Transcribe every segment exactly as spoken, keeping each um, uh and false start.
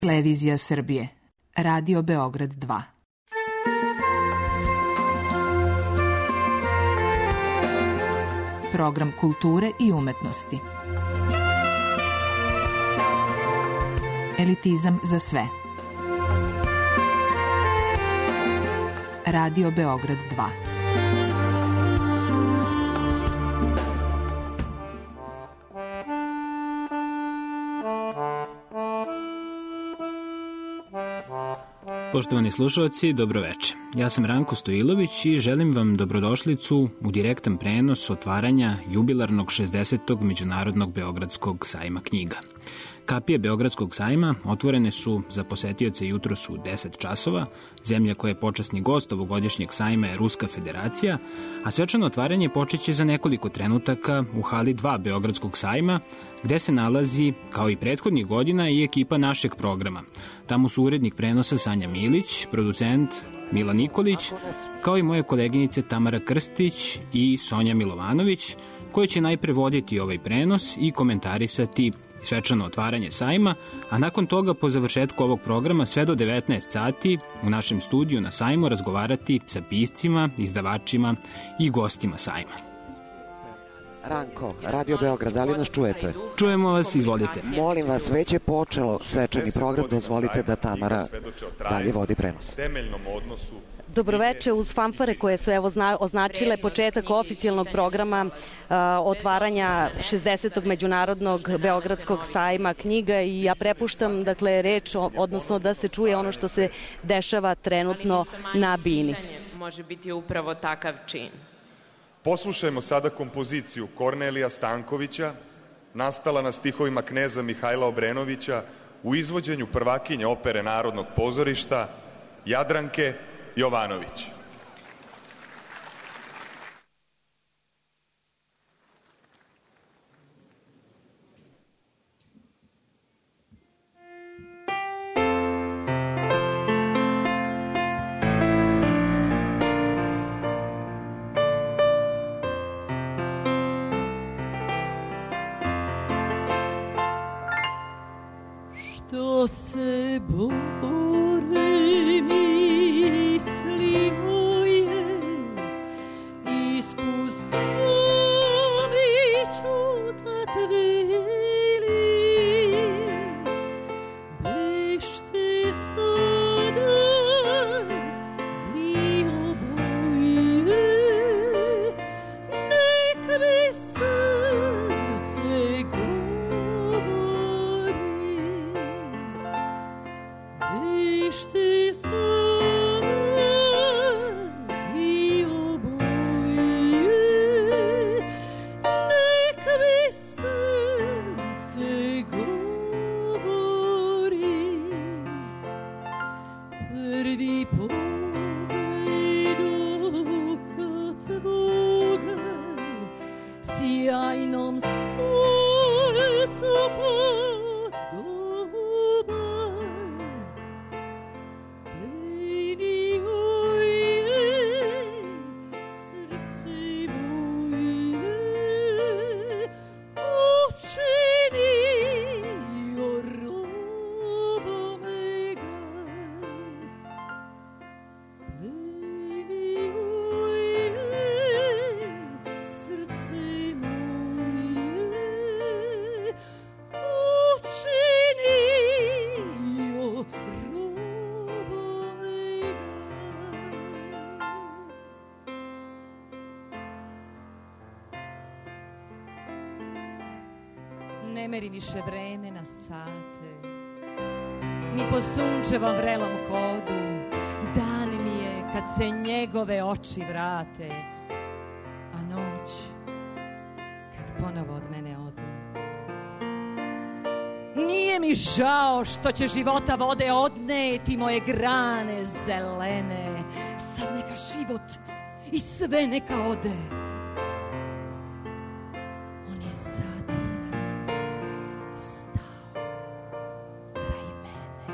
Televizija Srbije, Radio Beograd dva. Program kulture i umetnosti. Elitizam za sve. Radio Beograd dva. Poštovani slušalci, dobroveče. Ja sam Ranko Stojilović i želim vam dobrodošlicu u direktan prenos otvaranja jubilarnog šezdesetog Međunarodnog Beogradskog sajma knjiga. Kapije Beogradskog sajma otvorene su za posetioce jutros u deset časova. Zemlja koja je počasni gost ovogodišnjeg sajma je Ruska Federacija, a svečano otvaranje počeće za nekoliko trenutaka u hali dva Beogradskog sajma, gde se nalazi, kao i prethodnih godina, i ekipa našeg programa. Tamo su urednik prenosa Sanja Milić, producent Mila Nikolić, kao i moje koleginice Tamara Krstić i Sonja Milovanović, koji će najpre voditi ovaj prenos i komentarisati svečano otvaranje sajma, a nakon toga po završetku ovog programa sve do devetnaest sati u našem studiju na sajmu razgovarati sa piscima, izdavačima i gostima sajma. Ranko, Radio Beograd, da li nas čujete? Čujemo vas, izvolite. Molim vas, već je počelo svečani program, dozvolite da Tamara dalje vodi prenos. Dobroveče, uz fanfare koje su evo zna, označile početak oficijalnog programa uh, otvaranja šezdesetog Međunarodnog Beogradskog sajma knjiga, i ja prepuštam dakle reč, odnosno da se čuje ono što se dešava trenutno na bini. Može biti upravo takav čin. Poslušajmo sada kompoziciju Kornelija Stankovića, nastala na stihovima kneza Mihajla Obrenovića u izvođenju prvakinje opere Narodnog pozorišta Jadranke Jovanović. Što se bore misli moje, iskustvo mi čutat veli, bešte sada vi oboje, nek mi srce govori. Bešte sada vi oboje, nek mi srce govori. Prvi pogled oka tvoga sjajnom suncu podoban. Meni oje, srce moje, učinio robom ga. Meni oje, srce moje, učinio robom ga. Ne meri više vreme na sate, ni po sunčevom vrelom hodu. Dan mi je kad se njegove oči vrate, a noć kad ponovo od mene ode. Nije mi žao što će života vode odneti moje grane zelene. Sad neka život i sve neka ode. On je zadivan stao kraj mene.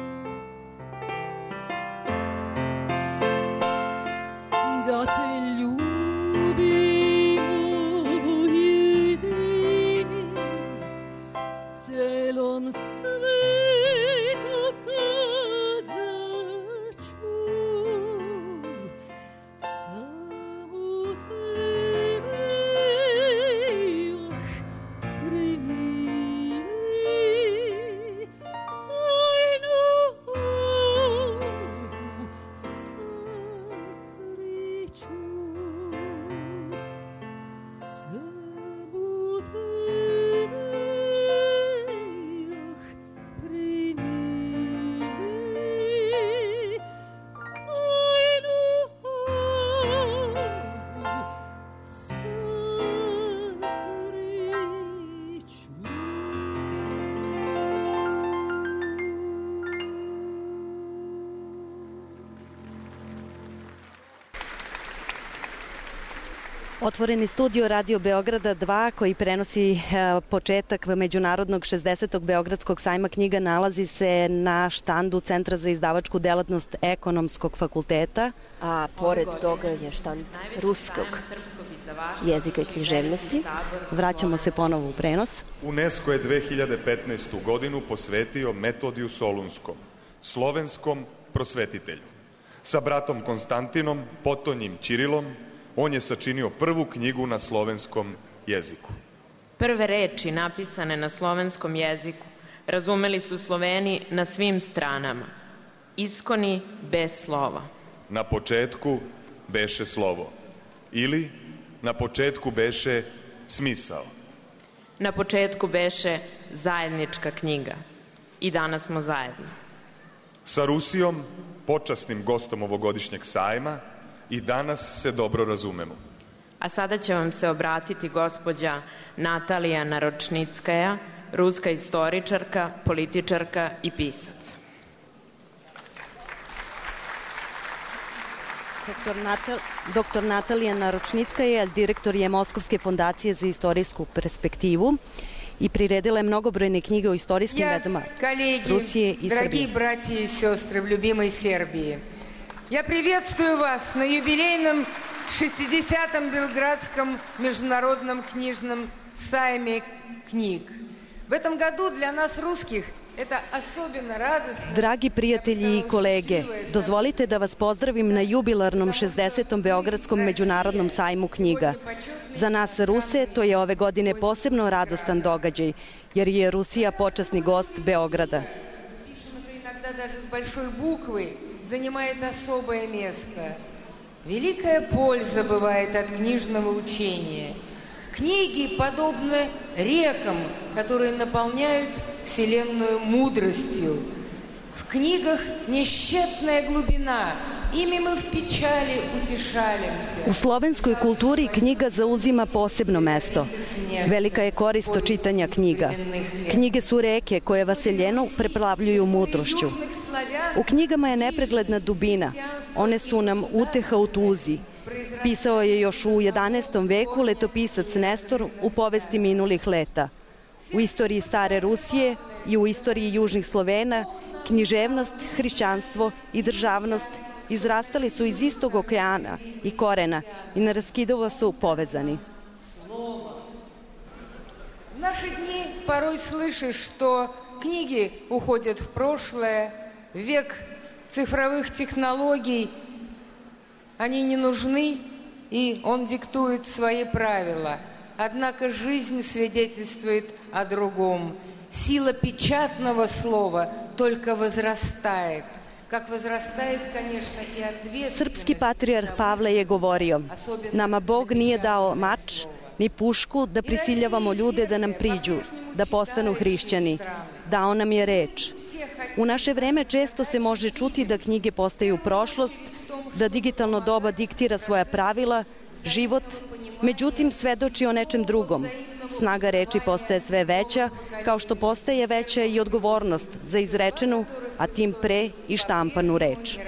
Da te ljubim u jedini, celom svetu Otvoreni studio Radio Beograda dva koji prenosi početak Međunarodnog šezdesetog Beogradskog sajma knjiga nalazi se na štandu Centra za izdavačku delatnost Ekonomskog fakulteta. A pored toga je štand ruskog jezika i književnosti. Vraćamo se ponovo u prenos. UNESCO je dve hiljade petnaestu godinu posvetio Metodiju Solunskom, slovenskom prosvetitelju. Sa bratom Konstantinom, potonjim Ćirilom, on je sačinio prvu knjigu na slovenskom jeziku. Prve reči napisane na slovenskom jeziku razumeli su Sloveni na svim stranama. Iskoni bez slova. Na početku beše slovo. Ili na početku beše smisao. Na početku beše zajednička knjiga. I danas smo zajedno. Sa Rusijom, počasnim gostom ovogodišnjeg sajma, i danas se dobro razumemo. A sada će vam se obratiti gospođa Natalija Naročnickaja, ruska istoričarka, političarka i pisac. Doktor, Natal, doktor Natalija Naročnickaja, direktor je Moskovske fondacije za istorijsku perspektivu i priredila je mnogobrojne knjige o istorijskim vezama Rusije i Srbije. Дорогие братья и сестры в любимой Сербии, я приветствую вас на юбилейном шестидесятом Белградском международном книжном сайме книг. В этом году для нас, русских, это особенно радостно. Dragi prijatelji i kolege, dozvolite da vas pozdravim na jubilarnom šezdesetom Beogradskom međunarodnom sajmu knjiga. Za nas Ruse to je ove godine posebno radostan događaj, jer je Rusija počasni gost Beograda. Иногда даже с большой буквы занимает особое место. Великая польза бывает от книжного учения. Книги подобны рекам, которые наполняют вселенную мудростью. В книгах несчетная глубина. Ими мы в печали утешаемся. U slovenskoj kulturi knjiga zauzima posebno mesto. Velika je korist od čitanja knjiga. Knjige su reke koje vaseljenu preplavljuju mudrošću. U knjigama je nepregledna dubina. One su nam uteha u tuzi. Pisao je još u jedanaestom veku letopisac Nestor u povesti minulih leta. U istoriji stare Rusije i u istoriji južnih Slovena književnost, hrišćanstvo i državnost izrastali su iz istog okeana i korena i neraskidivo su povezani. В наши дни порой слышишь, что книги уходят в прошлое, в век цифровых технологий. Они не нужны, и он диктует свои правила. Однако жизнь свидетельствует о другом. Сила печатного слова только возрастает. Как возрастает, конечно, и ответственность. Srpski patrijarh Pavle je govorio: nama Bog nije dao mač ni pušku da prisiljavamo ljude da nam priđu, da postanu hrišćani. Dao nam je reč. U naše vreme često se može čuti da knjige postaju prošlost, da digitalno doba diktira svoja pravila, život, međutim svedoči o nečem drugom. Snaga reči postaje sve veća, kao što postaje veća i odgovornost za izrečenu, a tim pre i štampanu reč.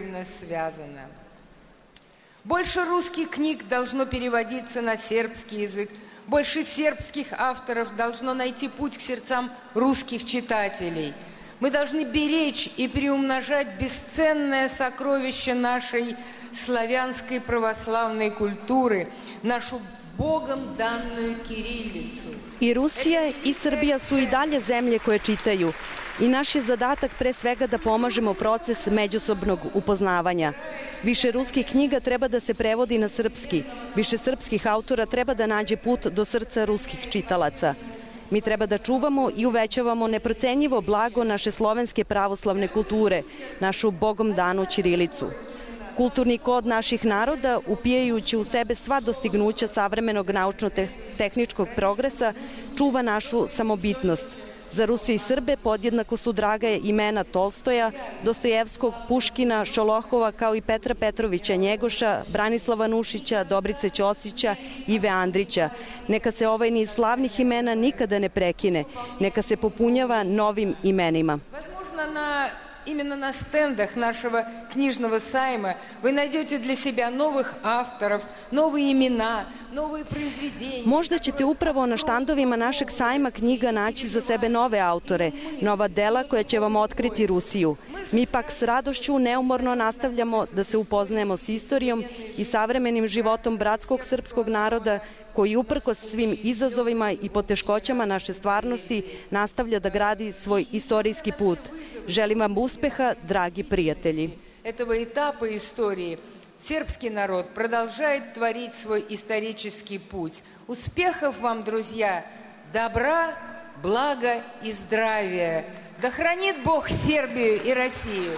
Больше русских книг должно переводиться на сербский язык. Больше сербских авторов должно найти путь к сердцам русских читателей. Мы должны беречь и приумножать бесценное сокровище нашей славянской православной культуры, нашу Bogom danную kirilicu. I Rusija i Srbija su i dalje zemlje koje čitaju i naš je zadatak pre svega da pomažemo proces međusobnog upoznavanja. Više ruskih knjiga treba da se prevodi na srpski, više srpskih autora treba da nađe put do srca ruskih čitalaca. Mi treba da čuvamo i uvećavamo neprocenjivo blago naše slovenske pravoslavne kulture, našu Bogom danu ćirilicu. Kulturni kod naših naroda, upijajući u sebe sva dostignuća savremenog naučno-tehničkog progresa, čuva našu samobitnost. Za Ruse i Srbe podjednako su draga imena Tolstoja, Dostojevskog, Puškina, Šolohova, kao i Petra Petrovića Njegoša, Branislava Nušića, Dobrice Ćosića, Ive Andrića. Neka se ovaj niz slavnih imena nikada ne prekine, neka se popunjava novim imenima. именно на стендах нашего книжного сайма вы найдете для себя новых авторов, новые имена, новые произведения. Možda ćete upravo na štandovima našeg sajma knjiga naći za sebe nove autore, nova dela koja će vam otkriti Rusiju. Mi pak s radošću neumorno nastavljamo da se upoznajemo s istorijom i savremenim životom bratskog srpskog naroda koji uprkos svim izazovima i poteškoćama naše stvarnosti nastavlja da gradi svoj istorijski put. Želim vam uspeha, dragi prijatelji. Этого этапа истории сербский народ продолжает творить свой исторический путь. Успехов вам, друзья, добра, блага и здравия. Да хранит Бог Сербию и Россию.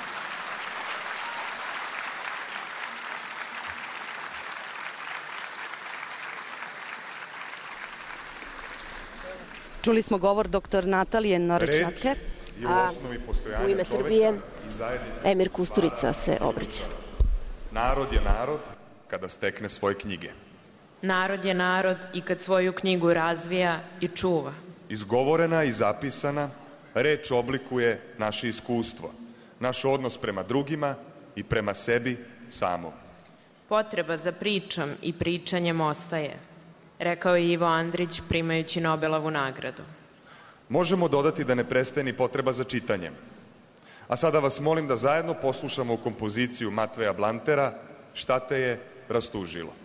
Čuli smo govor doktor Natalije Norić-Natker. A u ime Srbije Emir Kusturica se obraća. Narod je narod kada stekne svoje knjige. Narod je narod i kad svoju knjigu razvija i čuva. Izgovorena i zapisana, reč oblikuje naše iskustvo, naš odnos prema drugima i prema sebi samom. Potreba za pričom i pričanjem ostaje, rekao je Ivo Andrić primajući Nobelovu nagradu. Možemo dodati da ne prestaje ni potreba za čitanjem. A sada vas molim da zajedno poslušamo kompoziciju Matveja Blantera Šta te je rastužilo.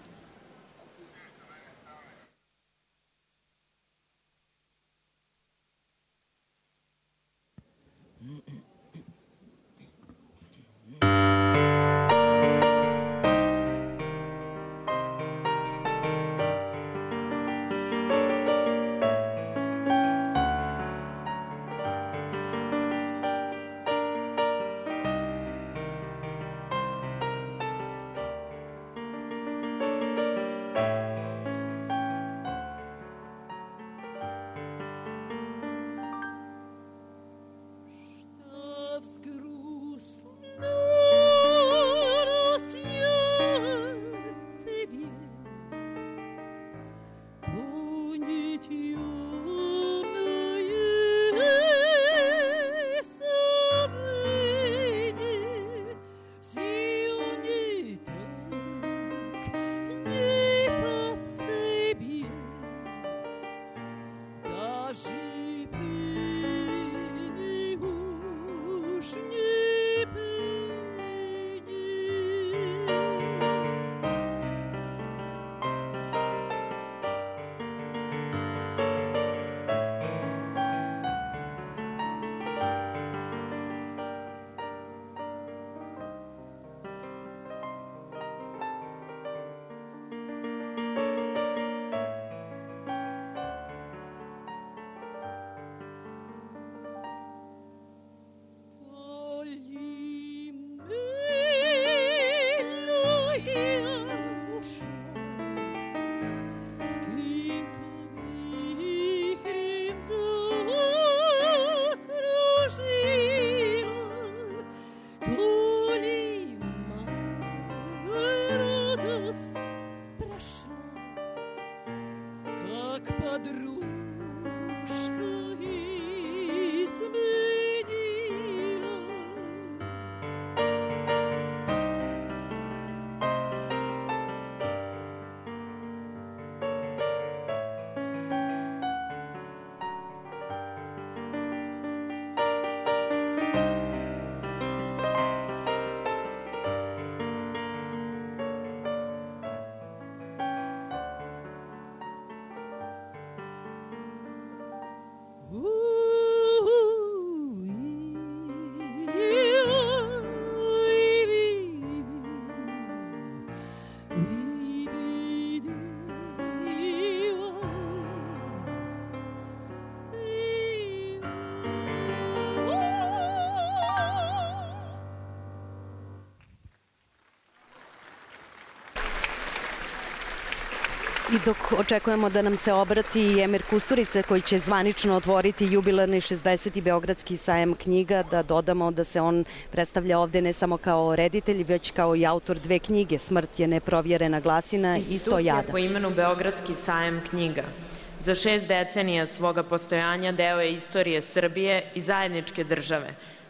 I dok očekujemo da nam se obrati Emir Kusturica koji će zvanično otvoriti jubilarni šezdeseti Beogradski sajam knjiga, da dodamo da se on predstavlja ovde ne samo kao reditelj, već kao i autor dve knjige, Smrt je neprovjerena glasina i Sto jada. Institucija po imenu Beogradski sajam knjiga. Za šest decenija svoga postojanja deo je istorije Srbije i zajedničke države,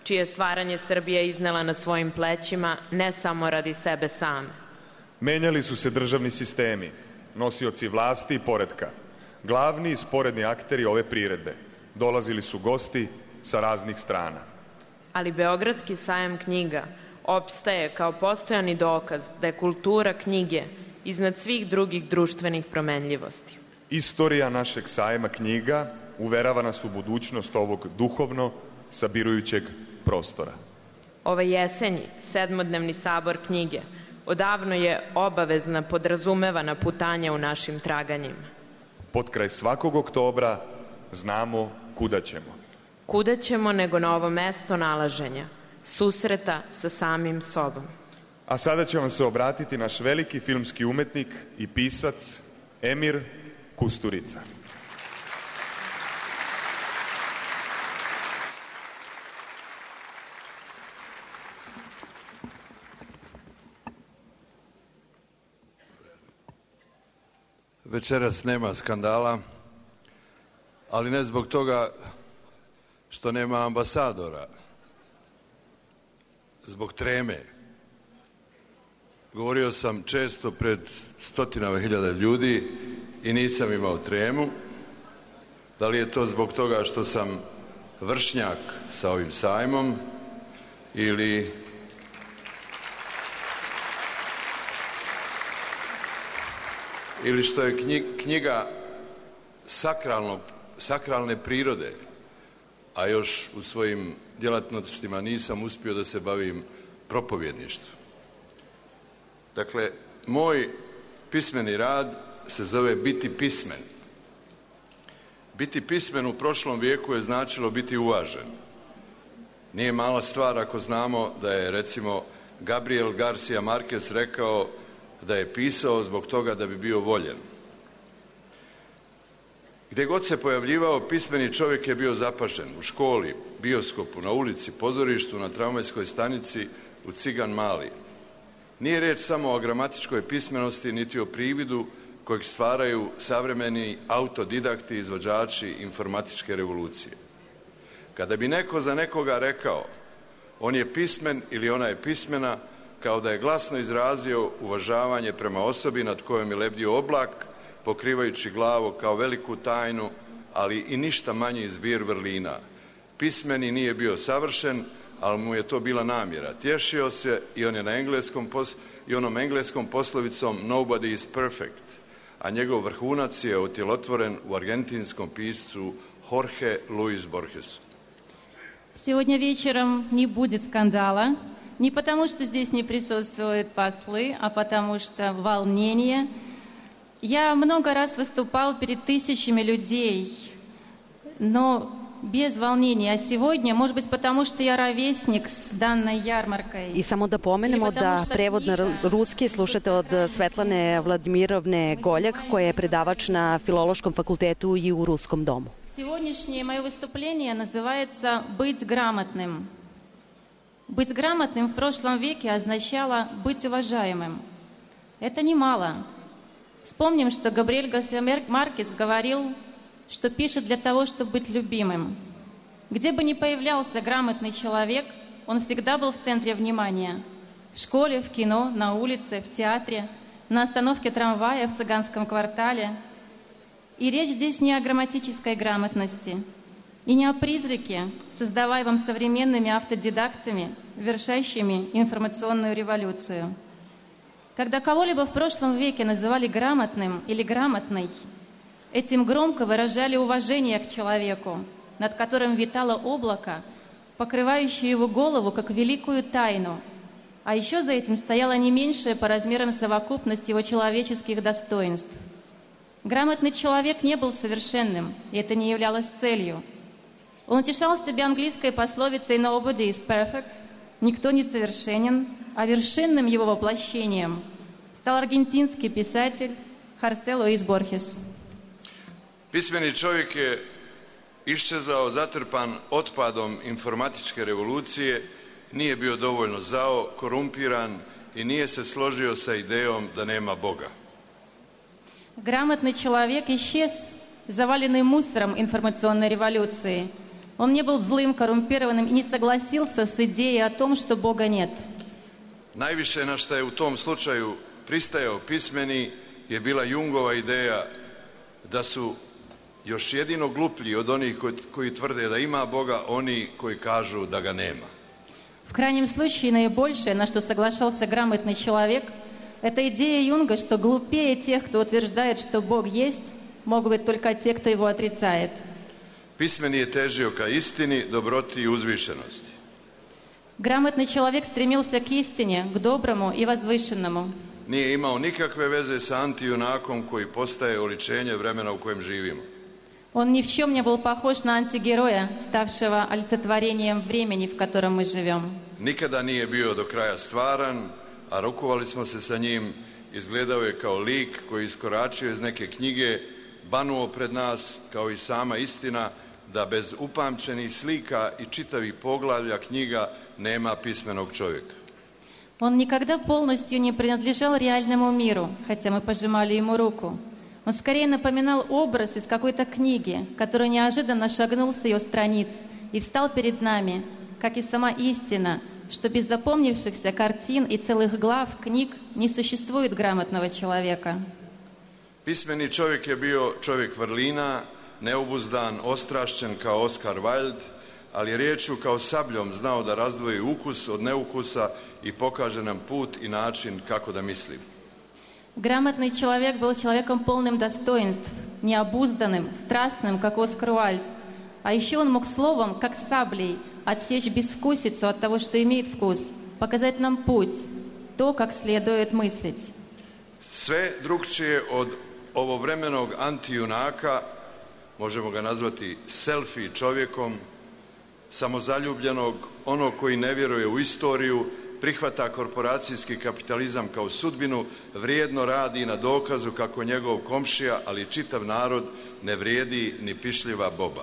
čije stvaranje Srbija iznela na svojim plećima, ne samo radi sebe same. Menjali su se državni sistemi, nosioci vlasti i poretka, glavni i sporedni akteri ove priredbe. Dolazili su gosti sa raznih strana. Ali Beogradski sajam knjiga opstaje kao postojani dokaz da je kultura knjige iznad svih drugih društvenih promenljivosti. Istorija našeg sajma knjiga uverava nas u budućnost ovog duhovno sabirujućeg prostora. Ove jesenji, sedmodnevni sabor knjige odavno je obavezna podrazumevana putanja u našim traganjima. Pod kraj svakog oktobra znamo kuda ćemo. Kuda ćemo nego na ovo mesto nalaženja, susreta sa samim sobom. A sada će vam se obratiti naš veliki filmski umetnik i pisac Emir Kusturica. Večeras nema skandala, ali ne zbog toga što nema ambasadora, zbog treme. Govorio sam često pred stotinama hiljada ljudi i nisam imao tremu. Da li je to zbog toga što sam vršnjak sa ovim sajmom ili ili što je knjiga sakralno, sakralne prirode, a još u svojim djelatnostima nisam uspio da se bavim propovjedništvom. Dakle, moj pismeni rad se zove biti pismen. Biti pismen u prošlom vijeku je značilo biti uvažen. Nije mala stvar ako znamo da je, recimo, Gabriel Garcia Marquez rekao da je pisao zbog toga da bi bio voljen. Gdje god se pojavljivao, pismeni čovjek je bio zapažen. U školi, bioskopu, na ulici, pozorištu, na tramvajskoj stanici, u Cigan Mali. Nije riječ samo o gramatičkoj pismenosti, niti o prividu kojeg stvaraju savremeni autodidakti, izvođači informatičke revolucije. Kada bi neko za nekoga rekao on je pismen ili ona je pismena, kao da je glasno izrazio uvažavanje prema osobi nad kojom je lebdio oblak, pokrivajući glavu kao veliku tajnu, ali i ništa manji zbir vrlina. Pismeni nije bio savršen, ali mu je to bila namjera. Tješio se i on je na engleskom pos, i onom engleskom poslovicom nobody is perfect, a njegov vrhunac je otjelotvoren u argentinskom piscu Jorge Luis Borgesu. Сегодня вечером не будет скандала, не потому что здесь не присутствуют послы, а потому что волнение. Я много раз выступал перед тысячами людей, но без волнения. А сегодня, может быть, потому что я ровесник с данной ярмаркой. I samo da pomenemo da prevod na ruski slušate od Svetlane Vladimirovne Goljak, koja je predavač na Filološkom fakultetu i u Ruskom domu. Сегодняшнее мое выступление называется «Быть грамотным». Быть грамотным в прошлом веке означало быть уважаемым. Это немало. Вспомним, что Габриэль Гарсия Маркес говорил, что пишет для того, чтобы быть любимым. Где бы ни появлялся грамотный человек, он всегда был в центре внимания. В школе, в кино, на улице, в театре, на остановке трамвая в цыганском квартале. И речь здесь не о грамматической грамотности, и не о призраке, создаваемом современными автодидактами, вершащими информационную революцию. Когда кого-либо в прошлом веке называли грамотным или грамотной, этим громко выражали уважение к человеку, над которым витало облако, покрывающее его голову как великую тайну, а еще за этим стояла не меньшая по размерам совокупность его человеческих достоинств. Грамотный человек не был совершенным, и это не являлось целью. Он утешал себя английской пословицей «Nobody is perfect», «Никто не совершенен», а вершинным его воплощением стал аргентинский писатель Хорсе Луис Борхес. Pismeni čovjek je iščezao zatrpan otpadom informatičke revolucije, nije bio dovoljno zao, korumpiran i nije se složio sa idejom da nema Boga. Грамотный человек исчез, заваленный мусором информационной революции, Он не был злым, коррумпированным и не согласился с идеей о том, что Бога нет. Najviše na što je u tom slučaju pristajao pismeni je bila Jungova ideja da su još jedino gluplji od onih koji, koji tvrde da ima Boga, oni koji kažu da ga nema. В крайнем случае, наибольшее, на что соглашался грамотный человек, это идея Юнга, что глупее тех, кто утверждает, что Бог есть, могут быть только те, кто его отрицает. Pismeni je težio ka istini, dobroti i uzvišenosti. Грамотный человек стремился к истине, к доброму и возвышенному. Nije imao nikakve veze sa antijunakom koji postaje oličenje vremena u kojem živimo. Он ни в чем не был pохож на антигероя, ставшего олицетворением времени, в котором мы живем. Nikada nije bio do kraja stvaran, a rukovali smo se sa njim, izgledao je kao lik koji iskoračio iz neke knjige, banuo pred nas kao i sama istina, da bez upamćenih slika i čitavih poglavlja knjiga nema pismenog čovjeka. Он никогда полностью не принадлежал реальному миру, хотя мы пожимали ему руку. Он скорее напоминал образ из какой-то книги, который неожиданно шагнул с ее страниц и встал перед нами, как и сама истина, что без запомнившихся картин и целых глав книг не существует грамотного человека. Pismeni čovjek je bio čovjek vrlina, neobuzdan, ostrašćen kao Oscar Wilde, ali riječju kao sabljom znao da razdvoji ukus od neukusa i pokaže nam put i način kako da mislim. Грамотный человек был человеком полным достоинств, необузданным, страстным, как Оскар Уайльд. А еще он мог словом, как саблей, отсечь безвкусицу от того, что имеет вкус, показать нам путь, то, как следует мыслить. Sve drugčije od ovovremenog antijunaka, možemo ga nazvati selfie čovjekom, samozaljubljenog, onog koji ne vjeruje u istoriju, prihvata korporacijski kapitalizam kao sudbinu, vrijedno radi na dokazu kako njegov komšija, ali čitav narod ne vrijedi ni pišljiva boba.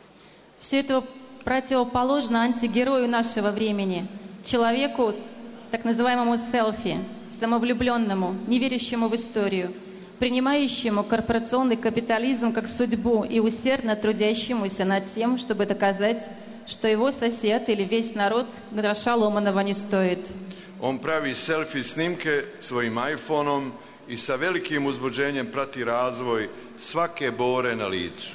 Все это противоположно антигерою нашего времени, человеку, так называемому селфи, самовлюбленному, не верящему в историю, принимающему корпорационный капитализм как судьбу и усердно трудящемуся над тем, чтобы доказать, что его сосед или весь народ гроша ломаного не стоит. On pravi selfie snimke svojim iPhoneom i sa velikim uzbuđenjem prati razvoj svake bore na licu.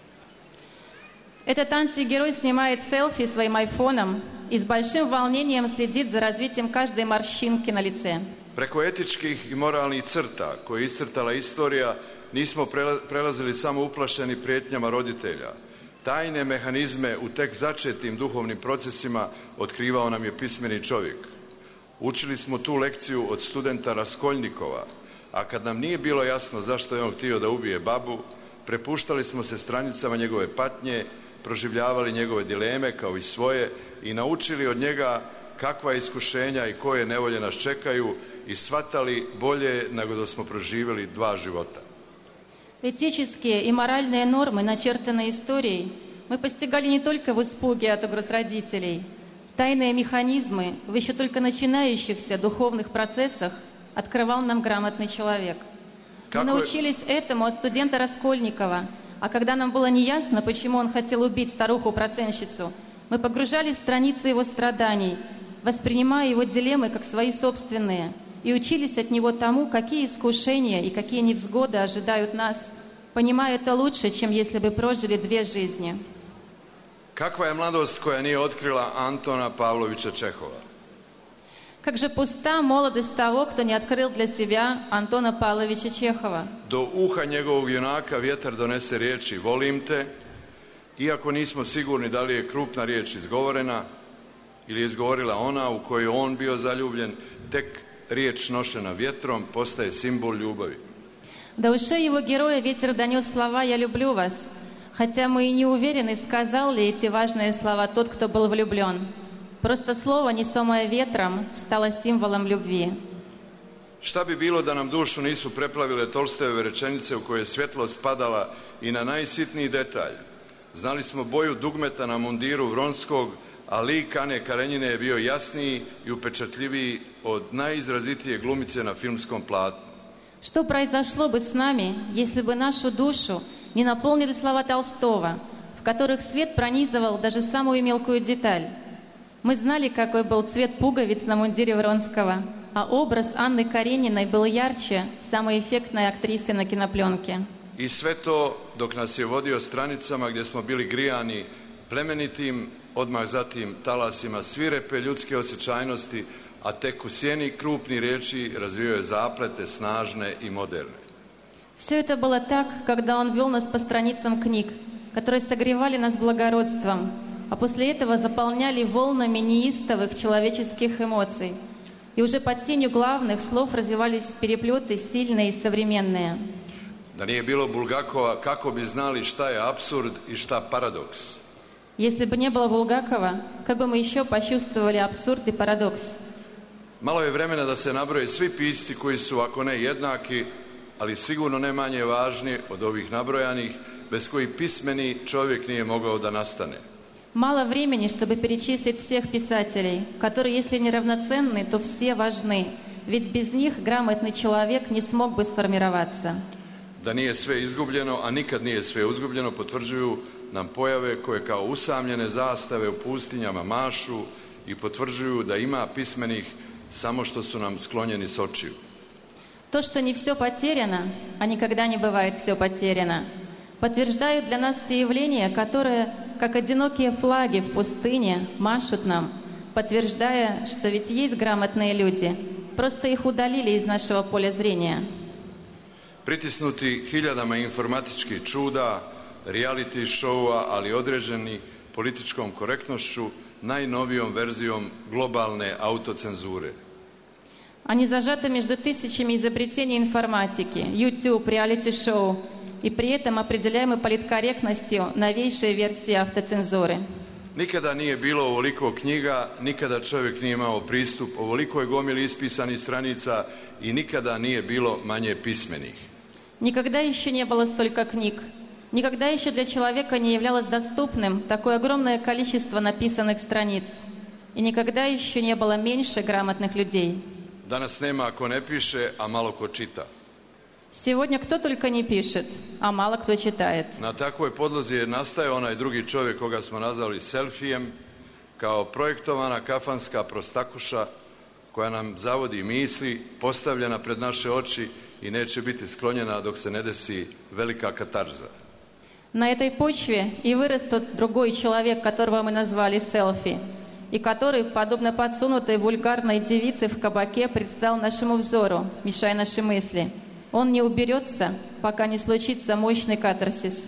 Этот антигерой снимает селфи своим айфоном и с большим волнением следит за развитием каждой морщинки на лице. Preko etičkih i moralnih crta koje je iscrtala istorija nismo prelazili samo uplašeni prijetnjama roditelja. Tajne mehanizme u tek začetim duhovnim procesima otkrivao nam je pismeni čovjek. Učili smo tu lekciju od studenta Raskolnikova, a kad nam nije bilo jasno zašto je on htio da ubije babu, prepuštali smo se stranicama njegove patnje, proživljavali njegove dileme kao i svoje i naučili od njega kakva iskušenja i koje nevolje nas čekaju i shvatali bolje nego da smo proživjeli dva života. Этические и моральные нормы, начертанные историей, мы постигали не только в испуге от угроз родителей. Тайные механизмы в еще только начинающихся духовных процессах открывал нам грамотный человек. Мы научились этому от студента Раскольникова, а когда нам было неясно, почему он хотел убить старуху-процентщицу, мы погружались в страницы его страданий, воспринимая его дилеммы как свои собственные, и учились от него тому, какие искушения и какие невзгоды ожидают нас, понимая это лучше, чем если бы прожили две жизни. Kakva je mladost koja nije otkrila Antona Pavlovića Čehova? Как же пуста молодость того, кто не открыл для себя Антона Павловича Чехова. Do uha njegovog junaka vjetar donese riječi volim te, iako nismo sigurni da li je krupna riječ izgovorena ili je izgovorila ona u kojoj on bio zaljubljen, tek riječ nošena vjetrom postaje simbol ljubavi. До ушей его героя ветер донес слова «Я люблю вас», хотя мы и не уверены, сказал ли эти важные слова тот, кто был влюблен. Просто слово, несомое ветром, стало символом любви. Šta bi bilo da nam dušu nisu preplavile Tolstojeve rečenice u koje je svjetlost padala i na najsitniji detalj? Znali smo boju dugmeta na mundiru Vronskog, a lik Ane Karenjine je bio jasniji i upečatljiviji od najizrazitije glumice na filmskom platnu. Что произошло бы с нами, если бы нашу душу не наполнили слова Толстого, в в которых свет пронизывал даже самую мелкую деталь. Мы знали, какой был цвет пуговиц на мундире Вронского, а образ Анны Карениной был ярче самой эффектной актрисы на кинопленке. I sve to dok nas je vodio stranicama gdje smo bili grijani plemenitim, odmah zatim talasima svirepe ljudske osjećajnosti, a tek u sjeni krupni riječi razvijao je zaplete snažne i moderne. Все это было так, когда он вел нас по страницам книг, которые согревали нас благородством, а после этого заполняли волнами неистовых человеческих эмоций. И уже под сенью главных слов развивались переплеты сильные и современные. Da nije bilo Bulgakova, kako bi znali šta je apsurd i šta paradoks? Если бы не было Булгакова, как бы мы еще почувствовали абсурд и парадокс? Malo je vremena da se nabroje svi pisci koji su, ako ne jednaki, ali sigurno ne manje važni od ovih nabrojanih, bez kojih pismeni čovjek nije mogao da nastane. Мало времени, чтобы перечислить всех писателей, которые, если не равноценны, то все важны, ведь без них грамотный человек не смог бы сформироваться. Da nije sve izgubljeno, a nikad nije sve uzgubljeno, potvrđuju nam pojave koje kao usamljene zastave u pustinjama mašu i potvrđuju da ima pismenih samo što su nam sklonjeni s očiju. То, что не все потеряно, а никогда не бывает все потеряно, подтверждают для нас те явления, которые, как одинокие флаги в пустыне, машут нам, подтверждая, что ведь есть грамотные люди, просто их удалили из нашего поля зрения. Pritisnuti hiljadama informatičkih čuda, reality showa, ali određeni političkom korektnošću, najnovijom verzijom globalne autocenzure. Они зажаты между тысячами изобретений информатики, YouTube, реалити-шоу, и при этом определяемы политкорректностью новейшей версии автоцензуры. Nikada nije bilo ovoliko knjiga, nikada čovjek nije imao pristup ovolikoj gomili ispisanih stranica i nikada nije bilo manje pismenih. Никогда еще не было столько книг. Никогда еще для человека не являлось доступным такое огромное количество написанных страниц. И никогда еще не было меньше грамотных людей. Danas nema ko ne piše, a malo ko čita. Сегодня кто только не пишет, а мало кто читает. Na takvoj podlozi je nastaje onaj drugi čovjek koga smo nazvali selfijem, kao projektovana kafanska prostakuša koja nam zavodi misli, postavljena pred naše oči i neće biti sklonjena dok se ne desi velika katarza. На этой почве и вырос тот другой человек, которого мы назвали селфи, и который, подобно подсунутой вульгарной девице в кабаке, предстал нашему взору, мешая наши мысли. Он не уберется, пока не случится мощный катарсис.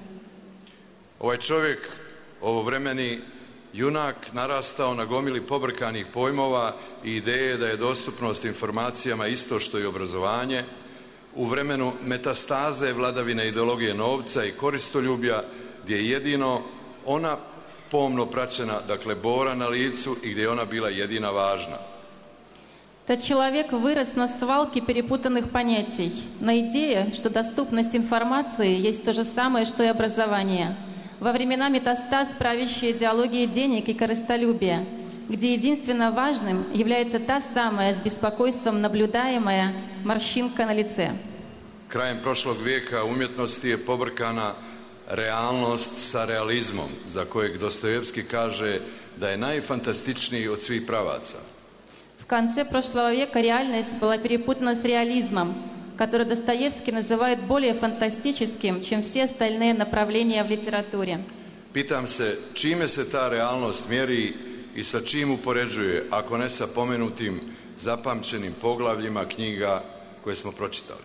Ovaj čovjek, ovovremeni junak, narastao na gomili pobrkanih pojmova i ideje da je dostupnost informacijama isto što i obrazovanje, u vremenu metastaze vladavine ideologije novca i koristoljublja, gdje je jedino ona pomno praćena, dakle bora na licu, i gdje je ona bila jedina važna. Этот человек вырос на свалке перепутанных понятий, на идее, что доступность информации есть то же самое, что и образование. Во времена метастаз правящей идеологии денег и корыстолюбия, где единственно важным является та самая с беспокойством наблюдаемая морщинка на лице. Krajem prošlog vijeka umjetnosti je pobrkana realnost sa realizmom, za kojeg Dostojevski kaže da je najfantastičniji od svih pravaca. В конце прошлого века реальность была перепутана с реализмом, который Достоевский называет более фантастическим, чем все остальные направления в литературе. Pitam se čime se ta realnost mjeri i sa čim upoređuje, ako ne sa pomenutim zapamćenim poglavljima knjiga koje smo pročitali.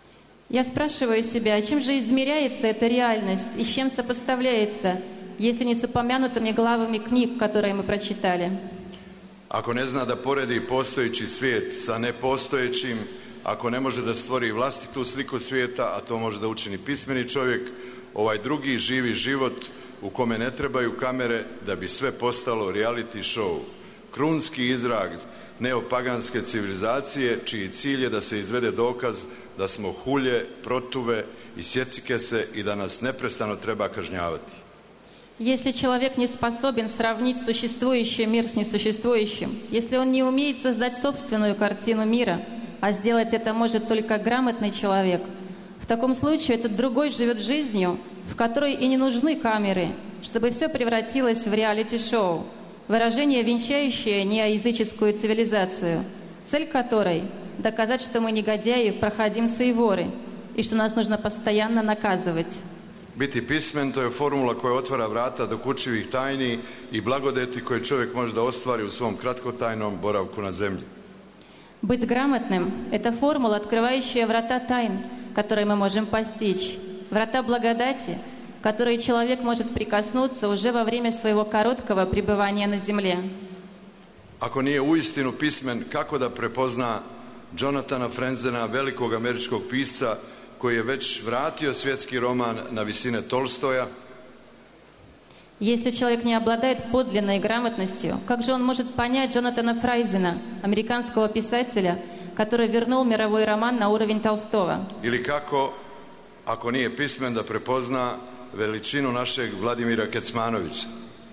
Я спрашиваю себя, чем же измеряется эта реальность и с чем сопоставляется, если не с упомянутыми главами книг, которые мы прочитали? Ako ne zna da poredi postojeći svijet sa nepostojećim, ako ne može da stvori vlastitu sliku svijeta, a to može da učini pismeni čovjek, ovaj drugi živi život u kome ne trebaju kamere da bi sve postalo reality show, krunski izraz neopaganske civilizacije, čiji cilj je da se izvede dokaz da smo hulje, protuve i sjecikese i da nas neprestano treba kažnjavati. Если человек не способен сравнить существующий мир с несуществующим, если он не умеет создать собственную картину мира, а сделать это может только грамотный человек, в таком случае этот другой живет жизнью, в которой и не нужны камеры, чтобы все превратилось в реалити-шоу, выражение, венчающее неоязыческую цивилизацию, цель которой – доказать, что мы негодяи, проходимцы и воры, и что нас нужно постоянно наказывать. Biti pismen, to je formula koja otvara vrata dokučivih tajni i blagodeti koje čovjek može da ostvari u svom kratkotajnom boravku na zemlji. Быть грамотным – это формула, открывающая врата тайн, которые мы можем постичь, врата благодати, которые человек может прикоснуться уже во время своего короткого пребывания на земле. Ako nije uistinu pismen, kako da prepozna Jonathana Franzena, velikog američkog pisca, koji je već vratio svjetski roman na visine Tolstoja? Если человек не обладает подлинной грамотностью, как же он может понять Джонатана Фрайзена, американского писателя, который вернул мировой роман на уровень Толстого? Ili kako, ako nije pismen, da prepozna veličinu našeg Vladimira Kecmanovića?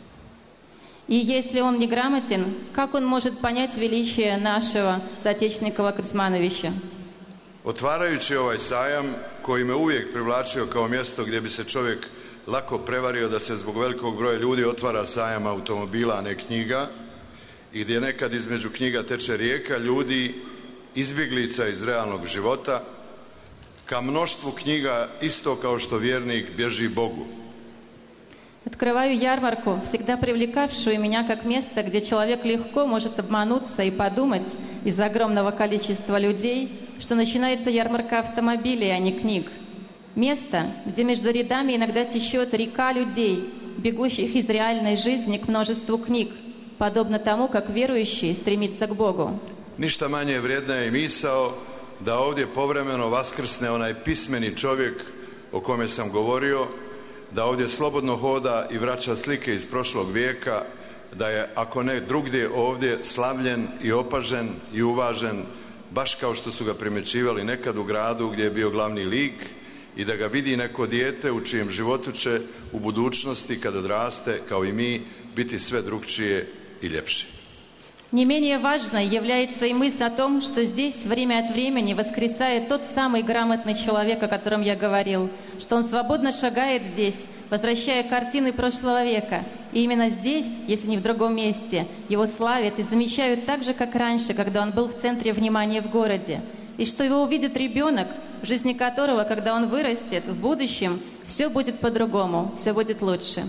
И если он не грамотен, как он может понять величие нашего соотечественника Кецмановича? Otvarajući ovaj sajam, koji me uvijek privlačio kao mjesto gdje bi se čovjek lako prevario da se zbog velikog broja ljudi otvara sajam automobila, a ne knjiga, i gdje nekad između knjiga teče rijeka ljudi, izbjeglica iz realnog života, ka mnoštvu knjiga isto kao što vjernik bježi Bogu. Открываю ярмарку, всегда привлекавшую меня как место, где человек легко может обмануться и подумать из-за огромного количества людей, что начинается ярмарка автомобилей, а не книг. Место, где между рядами иногда течет река людей, бегущих из реальной жизни к множеству книг, подобно тому, как верующие стремятся к Богу. Ništa manje vrijedna je misao da ovdje povremeno vaskrsne onaj pismeni čovjek o kome sam govorio, da ovdje slobodno hoda i vraća slike iz prošlog vijeka, da je, ako ne drugdje, ovdje slavljen i opažen i uvažen, baš kao što su ga primjećivali nekad u gradu gdje je bio glavni lik, i da ga vidi neko dijete u čijem životu će u budućnosti, kad odraste, kao i mi, biti sve drugčije i ljepše. Не менее важной является и мысль о том, что здесь время от времени воскресает тот самый грамотный человек, о котором я говорил, что он свободно шагает здесь, возвращая картины прошлого века. И именно здесь, если не в другом месте, его славят и замечают так же, как раньше, когда он был в центре внимания в городе. И что его увидит ребенок, в жизни которого, когда он вырастет, в будущем, все будет по-другому, все будет лучше.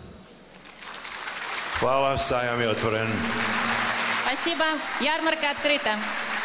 Hvala, sajam je otvoren. Спасибо. Ярмарка открыта.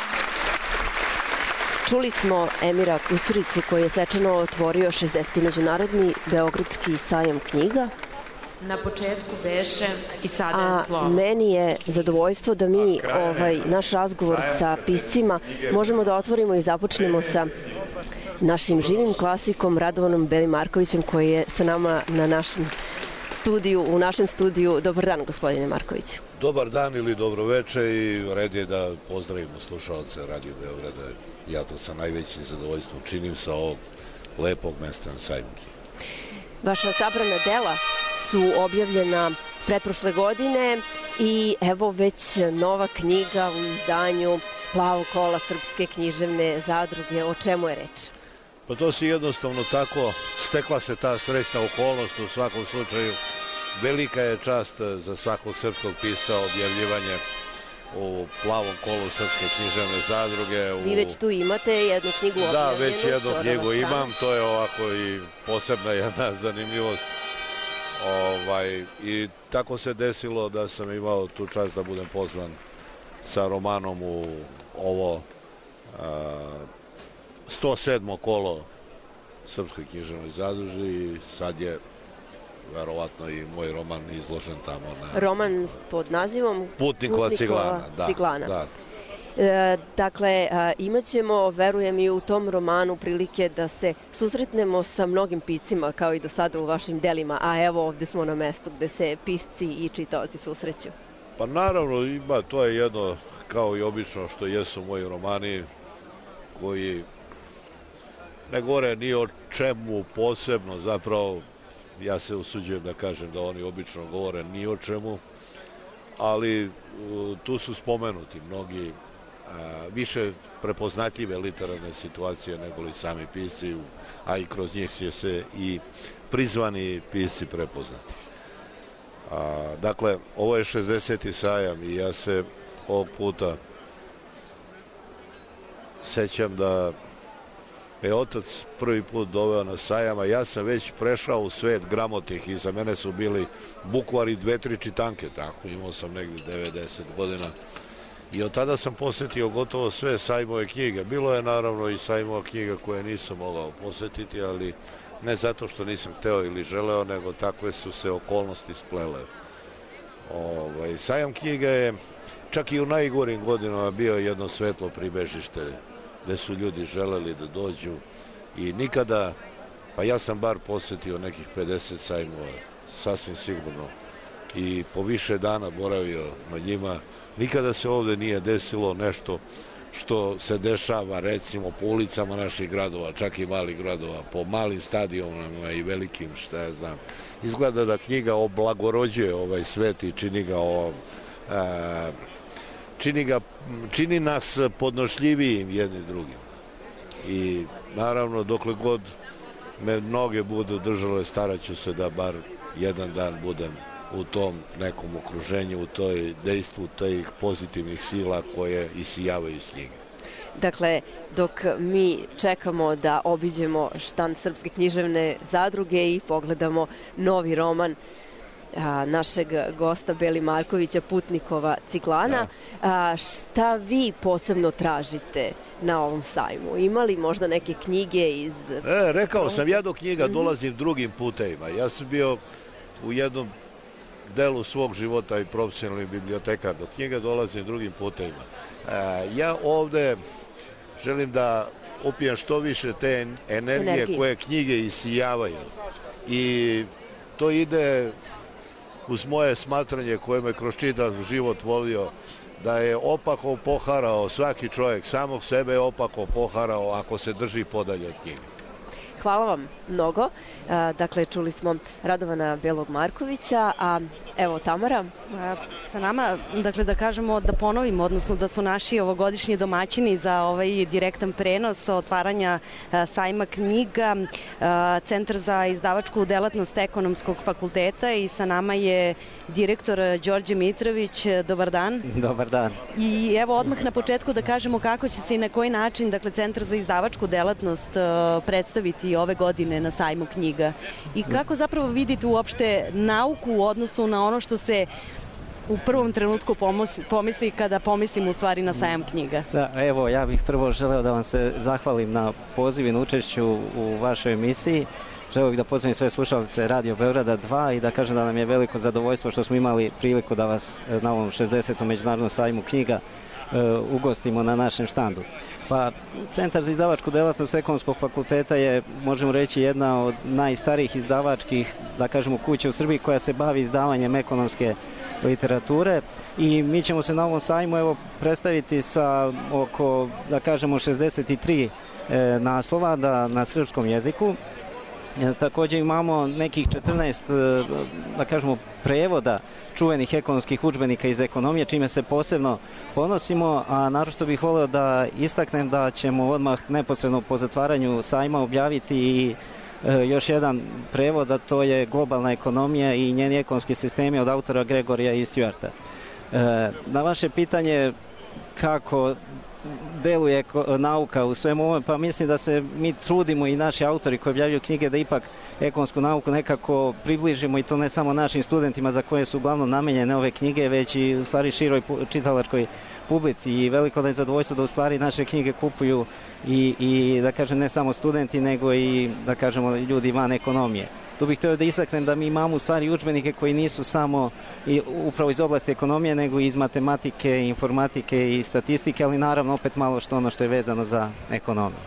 Čuli smo Emira Kusturicu koji je svečano otvorio šezdeseti međunarodni Beogradski sajam knjiga. Na početku beše i sada je slovo. A meni je zadovoljstvo da mi ovaj naš razgovor sa piscima možemo da otvorimo i započnemo sa našim živim klasikom Radovanom Belimarkovićem koji je sa nama na našem studiju, u našem studiju. Dobar dan, gospodine Markoviću. Dobar dan ili dobro veče, i red je da pozdravimo slušalce Radio Beograda. Ja to sa najvećim zadovoljstvom činim sa ovog lepog mesta na sajmu. Vaša sabrana dela su objavljena pretprošle godine i evo već nova knjiga u izdanju Plavog kola Srpske književne zadruge. O čemu je reč? Pa to si jednostavno tako, stekla se ta srećna okolnost. U svakom slučaju velika je čast za svakog srpskog pisca objavljivanje u Plavom kolu Srpske književne zadruge. U... Vi već tu imate jednu knjigu objavljenu. Da, već jednu knjigu imam, to je ovako i posebna jedna zanimljivost. Ovaj, I tako se desilo da sam imao tu čast da budem pozvan sa romanom u ovo a, sto sedmo kolo Srpskoj književnoj zadruži, i sad je verovatno i moj roman izložen tamo. Na... Roman pod nazivom Putnikova ciglana. Da, ciglana. Da. E, dakle, e, imat ćemo, verujem, i u tom romanu prilike da se susretnemo sa mnogim piscima, kao i do sada u vašim delima, a evo ovde smo na mestu gde se pisci i čitaoci susreću. Pa naravno, ima, to je jedno, kao i obično što jesu moji romani, koji ne govore ni o čemu posebno, zapravo ja se usuđujem da kažem da oni obično govore ni o čemu, ali tu su spomenuti mnogi a, više prepoznatljive literarne situacije nego li sami pisci, a i kroz njih će se i prizvani pisci prepoznati. A, dakle, ovo je šezdeseti sajam i ja se ovog puta sećam da me otac prvi put doveo na sajama. Ja sam već prešao u svet gramotih i za mene su bili bukvari dve, tri čitanke, tako, imao sam negdje devedeset godina. I od tada sam posetio gotovo sve sajmove knjige. Bilo je naravno i sajmova knjiga koje nisam mogao posetiti, ali ne zato što nisam hteo ili želeo, nego takve su se okolnosti splele. Ovaj, sajam knjiga je čak i u najgorim godinama bio jedno svetlo pribežište gde su ljudi želeli da dođu i nikada, pa ja sam bar posetio nekih pedeset sajmova, sasvim sigurno, i po više dana boravio na njima. Nikada se ovde nije desilo nešto što se dešava recimo po ulicama naših gradova, čak i malih gradova, po malim stadionama i velikim, šta ja znam. Izgleda da knjiga oblagorođuje ovaj svet i čini ga o, a, čini ga, čini nas podnošljivijim jedni drugim. I naravno dokle god me noge budu držale, staraću se da bar jedan dan budem u tom nekom okruženju, u toj dejstvu tih pozitivnih sila koje isijavaju iz knjige. Dakle, dok mi čekamo da obiđemo štand Srpske književne zadruge i pogledamo novi roman a, našeg gosta Beli Markovića, Putnikova ciglana, a, šta vi posebno tražite na ovom sajmu? Ima li možda neke knjige iz... E, rekao sam, ja do knjiga dolazim drugim putevima. Ja sam bio u jednom delu svog života i profesionalni bibliotekar. Do knjiga dolazim drugim putevima. E, ja ovde želim da upijem što više te energije, energije koje knjige isijavaju. I to ide uz moje smatranje koje me kroz čitav život volio, da je opako poharao svaki čovjek, samog sebe je opako poharao ako se drži podalje od knjige. Hvala vam mnogo. Dakle, čuli smo Radovana Belog Markovića, a evo Tamara. Sa nama, dakle da kažemo, da ponovimo, odnosno da su naši ovogodišnji domaćini za ovaj direktan prenos otvaranja sajma knjiga Centar za izdavačku delatnost Ekonomskog fakulteta i sa nama je direktor Đorđe Mitrović. Dobar dan. Dobar dan. I evo odmah na početku da kažemo kako će se i na koji način, dakle, Centar za izdavačku delatnost predstaviti ove godine na sajmu knjiga i kako zapravo vidite uopšte nauku u odnosu na ono što se u prvom trenutku pomisli kada pomislimo u stvari na sajam knjiga. Da, evo, ja bih prvo želeo da vam se zahvalim na pozivu i na učešću u vašoj emisiji. Želeo bih da pozdravim sve slušalce Radio Beograda dva i da kažem da nam je veliko zadovoljstvo što smo imali priliku da vas na ovom šezdesetom međunarodnom sajmu knjiga ugostimo na našem štandu. Pa, Centar za izdavačku delatnost Ekonomskog fakulteta je, možemo reći, jedna od najstarijih izdavačkih, da kažemo, kuća u Srbiji koja se bavi izdavanjem ekonomske literature i mi ćemo se na ovom sajmu evo predstaviti sa oko, da kažemo, šezdeset tri e, naslova da, na srpskom jeziku. E, također imamo nekih četrnaest, da kažemo, prevoda čuvenih ekonomskih udžbenika iz ekonomije, čime se posebno ponosimo, a naročito bih voleo da istaknem da ćemo odmah neposredno po zatvaranju sajma objaviti i e, još jedan prevod, a to je Globalna ekonomija i njeni ekonomski sistemi od autora Gregorija i Stuarta. E, na vaše pitanje kako deluje nauka u svemu ovome, pa mislim da se mi trudimo i naši autori koji objavljuju knjige da ipak ekonomsku nauku nekako približimo i to ne samo našim studentima za koje su uglavnom namenjene ove knjige, već i u stvari široj čitalačkoj publici i veliko da je zadovoljstvo da u stvari naše knjige kupuju i, i da kažem ne samo studenti nego i da kažemo ljudi van ekonomije. Tu bih htio da istaknem da mi imamo u stvari udžbenike koji nisu samo i upravo iz oblasti ekonomije, nego i iz matematike, informatike i statistike, ali naravno opet malo što ono što je vezano za ekonomiju.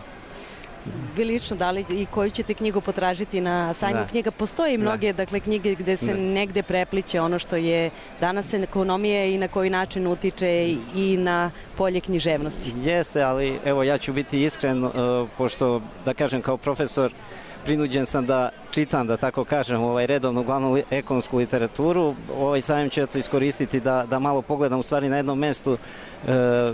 Vi lično da li i koju ćete knjigu potražiti na sajmu da. knjiga? Postoje i mnoge da. dakle, knjige gde se da. negde prepliče ono što je danas ekonomije i na koji način utiče i na polje književnosti. Jeste, ali evo ja ću biti iskren, uh, pošto da kažem kao profesor prinuđen sam da čitam, da tako kažem, ovaj redovno uglavnom ekonomsku literaturu. Ovaj sajam ću to iskoristiti da, da malo pogledam u stvari na jednom mestu e,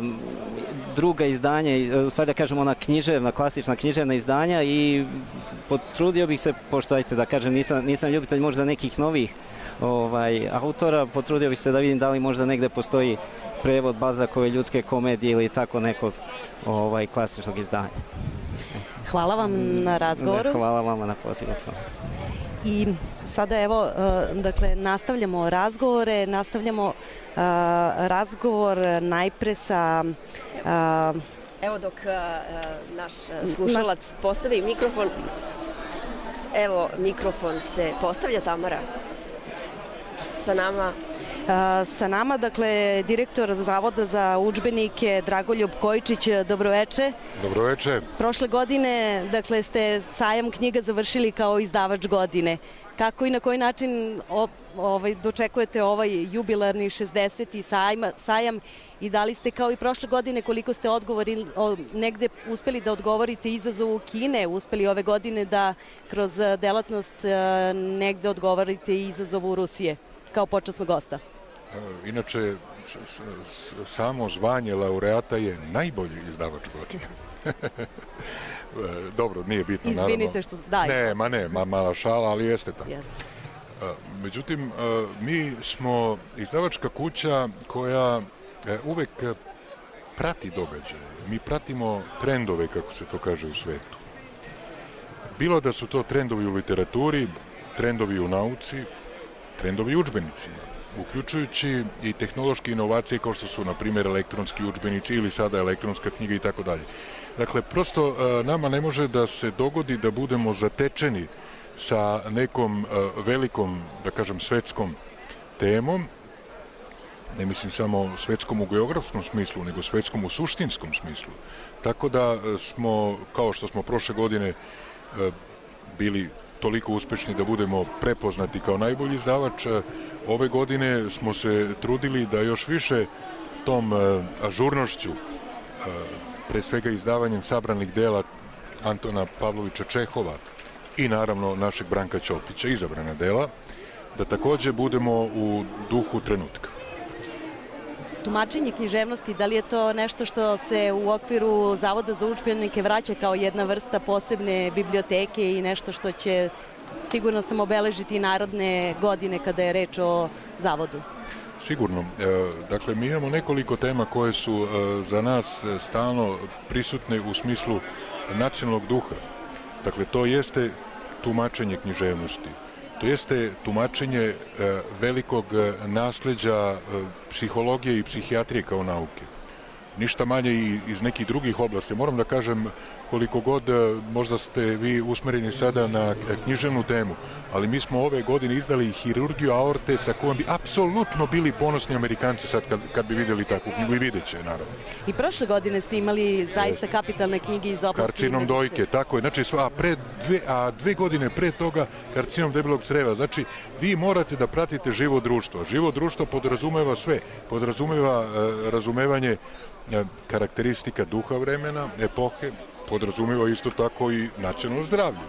druga izdanja, u stvari da kažem ona književna, klasična književna izdanja i potrudio bih se, pošto ajte da kažem nisam, nisam ljubitelj možda nekih novih ovaj, autora. Potrudio bih se da vidim da li možda negde postoji prevod Balzacove ljudske komedije ili tako nekog ovaj, klasičnog izdanja. Hvala vam na razgovoru. Hvala vama na pozivu. I sada evo, dakle, nastavljamo razgovore, nastavljamo razgovor najpre sa... Evo dok naš slušalac postavi mikrofon, evo mikrofon se postavlja, Tamara. Sa nama... Sa nama, dakle, direktor Zavoda za udžbenike Dragoljub Kojičić. Dobroveče. Dobroveče. Prošle godine, dakle, ste sajam knjiga završili kao izdavač godine. Kako i na koji način ovaj, dočekujete ovaj jubilarni šezdeseti sajam i da li ste kao i prošle godine, koliko ste odgovori, negde uspeli da odgovorite izazovu Kine, uspeli ove godine da kroz delatnost negde odgovorite izazovu Rusije kao počasnog gosta? Inače, samo zvanje laureata je najbolji izdavač godine. Dobro, nije bitno, naravno. Izvinite što... Da, ne, ma ne, ma, mala šala, ali jeste tako. Međutim, mi smo izdavačka kuća koja uvek prati događaje. Mi pratimo trendove, kako se to kaže u svetu. Bilo da su to trendovi u literaturi, trendovi u nauci, trendovi u udžbenicima, uključujući i tehnološke inovacije kao što su, na primjer, elektronski udžbenici ili sada elektronska knjiga i tako dalje. Dakle, prosto nama ne može da se dogodi da budemo zatečeni sa nekom velikom, da kažem, svetskom temom, ne mislim samo svetskom u geografskom smislu, nego svetskom u suštinskom smislu. Tako da smo, kao što smo prošle godine bili toliko uspešni da budemo prepoznati kao najbolji izdavač, ove godine smo se trudili da još više tom ažurnošću, pre svega izdavanjem sabranih dela Antona Pavlovića Čehova i naravno našeg Branka Ćopića, izabrana dela, da takođe budemo u duhu trenutka. Tumačenje književnosti, da li je to nešto što se u okviru Zavoda za udžbenike vraća kao jedna vrsta posebne biblioteke i nešto što će sigurno sam obeležiti narodne godine kada je reč o Zavodu? Sigurno. Dakle, mi imamo nekoliko tema koje su za nas stalno prisutne u smislu nacionalnog duha. Dakle, to jeste tumačenje književnosti. To jeste tumačenje velikog nasleđa psihologije i psihijatrije kao nauke. Ništa manje i iz nekih drugih oblasti. Moram da kažem, koliko god možda ste vi usmereni sada na književnu temu, ali mi smo ove godine izdali Hirurgiju aorte sa kojom bi apsolutno bili ponosni Amerikanci sad kad, kad bi vidjeli takvu knjigu i vidjet će, naravno. I prošle godine ste imali zaista kapitalne knjige iz oblasti Karcinom dojke, tako je. Znači, a, pre dve, a dve godine pre toga karcinom debelog creva. Znači, vi morate da pratite živo društvo. Živo društvo podrazumeva sve. Podrazumeva e, razumevanje e, karakteristika duha vremena, epohe, podrazumeva isto tako i nacionalno zdravlje.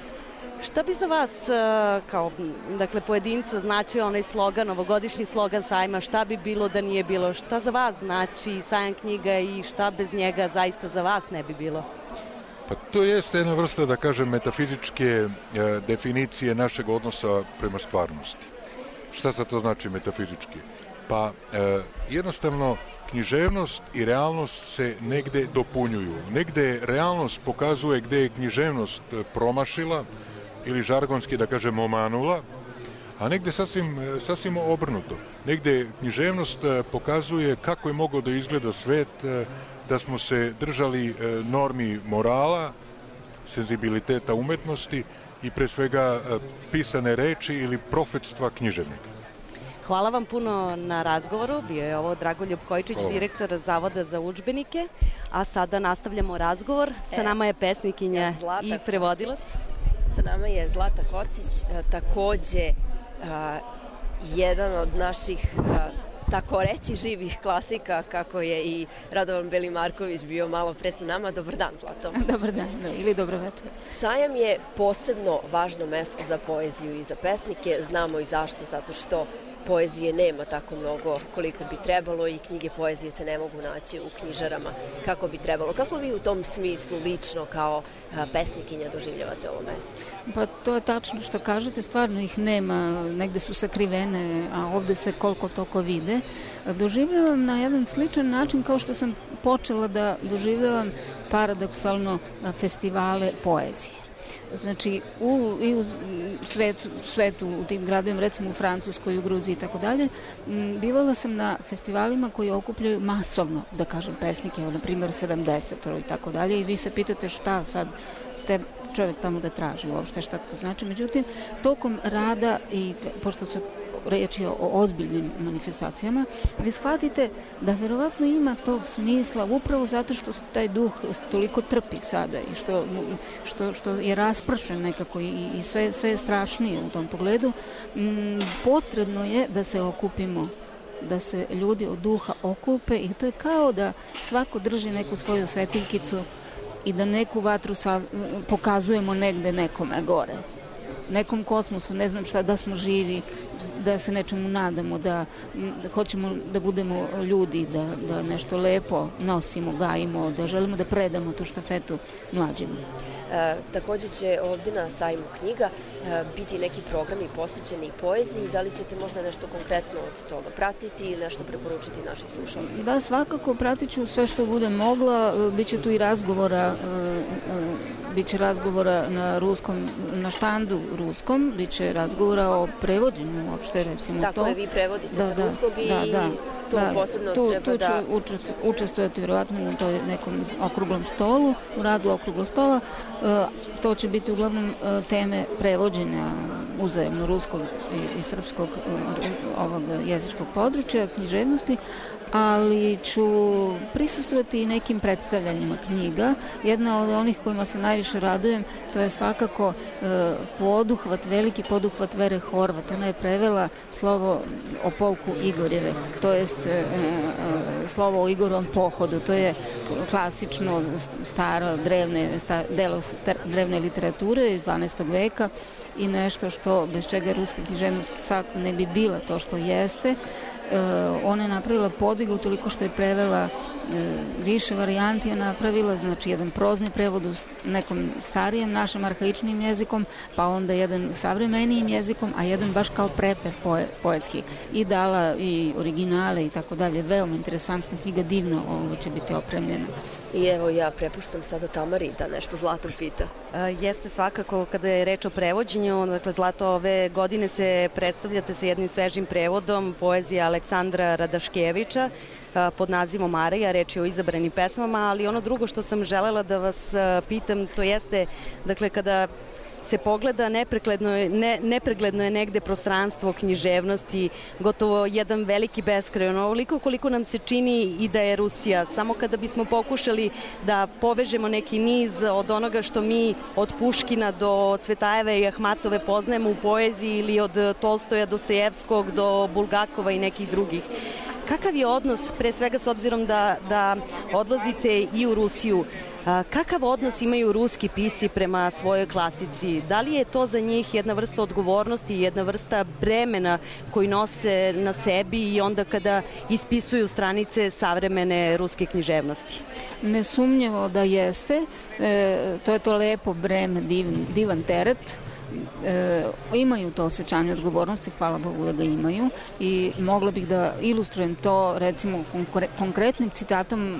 Šta bi za vas, kao dakle, pojedinca, značio onaj slogan, ovogodišnji slogan sajma, šta bi bilo da nije bilo? Šta za vas znači sajam knjiga i šta bez njega zaista za vas ne bi bilo? Pa to jeste jedna vrsta, da kažem, metafizičke e, definicije našeg odnosa prema stvarnosti. Šta sad to znači metafizički? Pa e, jednostavno književnost i realnost se negde dopunjuju. Negde realnost pokazuje gde je književnost promašila ili žargonski, da kažem, omanula, a negde sasvim, sasvim obrnuto. Negde književnost pokazuje kako je mogao da izgleda svet, da smo se držali normi morala, senzibiliteta umetnosti i pre svega pisane reči ili profetstva književnika. Hvala vam puno na razgovoru. Bio je ovo Dragoljub Kojičić, Hvala. Direktor Zavoda za udžbenike. A sada nastavljamo razgovor. Sa nama je pesnikinja Zlata i prevodilac. Kocić. Sa nama je Zlata Kocić, takođe a, jedan od naših, a, tako reći, živih klasika, kako je i Radovan Belimarković bio malo pre sa nama. Dobar dan, Zlato. Dobar dan, ili dobro večer. Sajam je posebno važno mesto za poeziju i za pesnike. Znamo i zašto, zato što poezije nema tako mnogo koliko bi trebalo i knjige poezije se ne mogu naći u knjižarama kako bi trebalo. Kako vi u tom smislu lično kao pesnikinja doživljavate ovo mesto? Pa to je tačno što kažete, stvarno ih nema, negde su sakrivene, a ovde se koliko toliko vide. Doživljavam na jedan sličan način kao što sam počela da doživljavam paradoksalno festivale poezije. Znači, u, i u svet, svetu, u tim gradovima, recimo u Francuskoj, u Gruziji i tako dalje, bivala sam na festivalima koji okupljaju masovno, da kažem, pesnike, evo, na primjer, sedamdeset i tako dalje, i vi se pitate šta sad te čovjek tamo da traži uopšte, šta to znači. Međutim, tokom rada, i pošto se reći o ozbiljnim manifestacijama, vi shvatite da verovatno ima tog smisla upravo zato što taj duh toliko trpi sada i što, što, što je raspršen nekako i, i sve, sve je strašnije u tom pogledu. M, potrebno je da se okupimo, da se ljudi od duha okupe i to je kao da svako drži neku svoju svetiljkicu i da neku vatru sa, pokazujemo negde nekome gore. Nekom kosmosu, ne znam šta, da smo živi, da se nečemu nadamo, da, da hoćemo da budemo ljudi, da, da nešto lepo nosimo, gajimo, da želimo da predamo tu štafetu mlađima. E, takođe će ovde na sajmu knjiga e, biti neki programi posvećeni poeziji. Da li ćete možda nešto konkretno od toga pratiti i nešto preporučiti našim slušalcima? Da, svakako pratit ću sve što budem mogla. Biće tu i razgovora, e, e, biće razgovora na ruskom, na štandu ruskom, biće razgovora o prevođenju uopšte, recimo Tako to. Tako je, vi prevodite da, sa da, ruskog i da, da, tu da, posebno tu, treba tu da... Tu ću učestvovati vjerovatno u toj nekom okruglom stolu, u radu okruglog stola. E, to će biti uglavnom e, teme prevođenja uzajemno ruskog i, i srpskog ovog jezičkog područja, književnosti, ali ću prisustvovati i nekim predstavljanjima knjiga. Jedna od onih kojima se najviše radujem, to je svakako e, poduhvat, veliki poduhvat Vere Horvat. Ona je prevela slovo o polku Igorjeve, to jest e, e, slovo o Igorovom pohodu. To je klasično staro, drevne, star, delo drevne literature iz dvanaestog veka i nešto što, bez čega ruska književnost sad ne bi bila to što jeste. Uh, ona je napravila podvig utoliko što je prevela uh, više varijanti, je napravila znači jedan prozni prevod u nekom starijem našem arhaičnim jezikom, pa onda jedan savremenijim jezikom, a jedan baš kao prepев poe, poetski, i dala i originale i tako dalje. Veoma interesantna knjiga, divno ovo će biti opremljena. I evo ja prepuštam sada Tamari da nešto Zlatan pita. E, jeste svakako kada je reč o prevođenju, dakle Zlato, ove godine se predstavljate sa jednim svežim prevodom poezije Aleksandra Radaškevića pod nazivom Arija, reč je o izabranim pesmama, ali ono drugo što sam želela da vas pitam, to jeste, dakle kada se pogleda, nepregledno je, ne, nepregledno je negde prostranstvo književnosti, gotovo jedan veliki beskraj, onoliko koliko nam se čini i da je Rusija. Samo kada bismo pokušali da povežemo neki niz od onoga što mi od Puškina do Cvetajeve i Ahmatove poznajemo u poeziji ili od Tolstoja, Dostojevskog do Bulgakova i nekih drugih. Kakav je odnos, pre svega s obzirom da, da odlazite i u Rusiju, kakav odnos imaju ruski pisci prema svojoj klasici? Da li je to za njih jedna vrsta odgovornosti, jedna vrsta bremena koji nose na sebi i onda kada ispisuju stranice savremene ruske književnosti? Nesumnjivo da jeste. E, to je to lepo breme, divan, divan teret. E, imaju to osjećanje odgovornosti, hvala Bogu da ga imaju, i mogla bih da ilustrujem to recimo konkretnim citatom,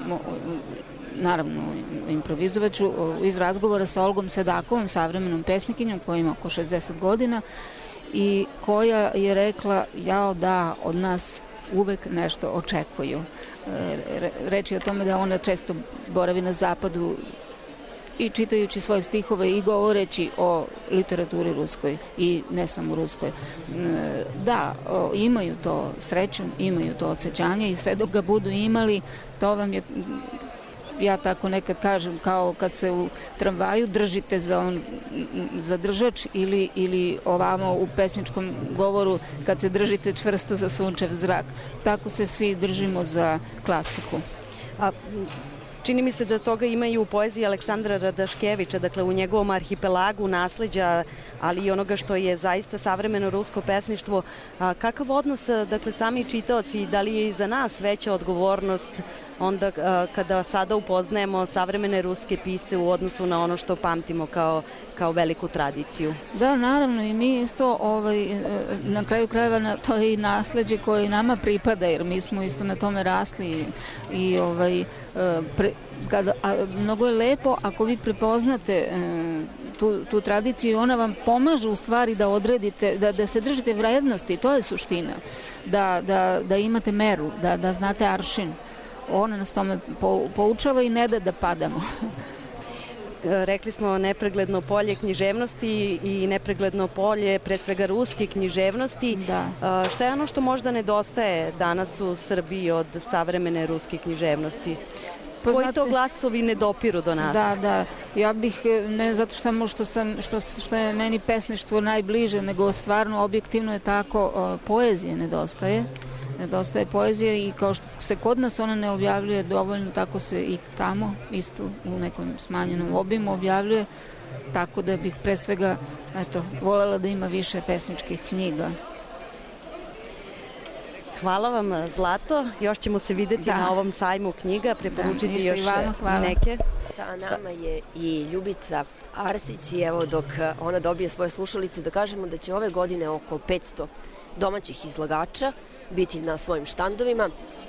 naravno improvizovat ću, iz razgovora sa Olgom Sedakovom, savremenom pesnikinjom koja ima oko šezdeset godina i koja je rekla, jao da, od nas uvek nešto očekuju. Reč je o tome da ona često boravi na zapadu i čitajući svoje stihove i govoreći o literaturi ruskoj i ne samo ruskoj. Da, imaju to srećom, imaju to osjećanje i sve dok ga budu imali, to vam je, ja tako nekad kažem, kao kad se u tramvaju držite za, on, za držač ili, ili ovamo u pesničkom govoru kad se držite čvrsto za sunčev zrak. Tako se svi držimo za klasiku. A Čini mi se da toga ima i u poeziji Aleksandra Radaškevića, dakle u njegovom arhipelagu nasleđa, ali i onoga što je zaista savremeno rusko pesništvo. A, kakav odnos, dakle, sami čitaoci, da li je i za nas veća odgovornost onda a, kada sada upoznajemo savremene ruske pisce u odnosu na ono što pamtimo kao, kao veliku tradiciju? Da, naravno, i mi isto ovaj, na kraju krajeva na, to je i nasleđe koje nama pripada, jer mi smo isto na tome rasli i, i ovaj, pre, kada, a, mnogo je lepo ako vi prepoznate tu, tu tradiciju, ona vam pomaže u stvari da odredite, da, da se držite vrednosti, to je suština, da, da, da imate meru, da, da znate aršin. Ona nas tome poučava i ne da da padamo. Rekli smo nepregledno polje književnosti i nepregledno polje pre svega ruske književnosti. Da. Šta je ono što možda nedostaje danas u Srbiji od savremene ruske književnosti? Pa, koji znate, to glasovi ne dopiru do nas? Da, da. Ja bih, ne zato što, što, sam, što, što je meni pesništvo najbliže, nego stvarno objektivno je tako, poezije nedostaje. Nedostaje poezija i kao što se kod nas ona ne objavljuje dovoljno, tako se i tamo isto u nekom smanjenom obimu objavljuje, tako da bih pre svega eto, volela da ima više pesničkih knjiga. Hvala vam, Zlato. Još ćemo se videti da. na ovom sajmu knjiga, preporučiti da, još vama, neke. Sa nama je i Ljubica Arsić i evo dok ona dobije svoje slušalice da kažemo da će ove godine oko petsto domaćih izlagača biti na svojim štandovima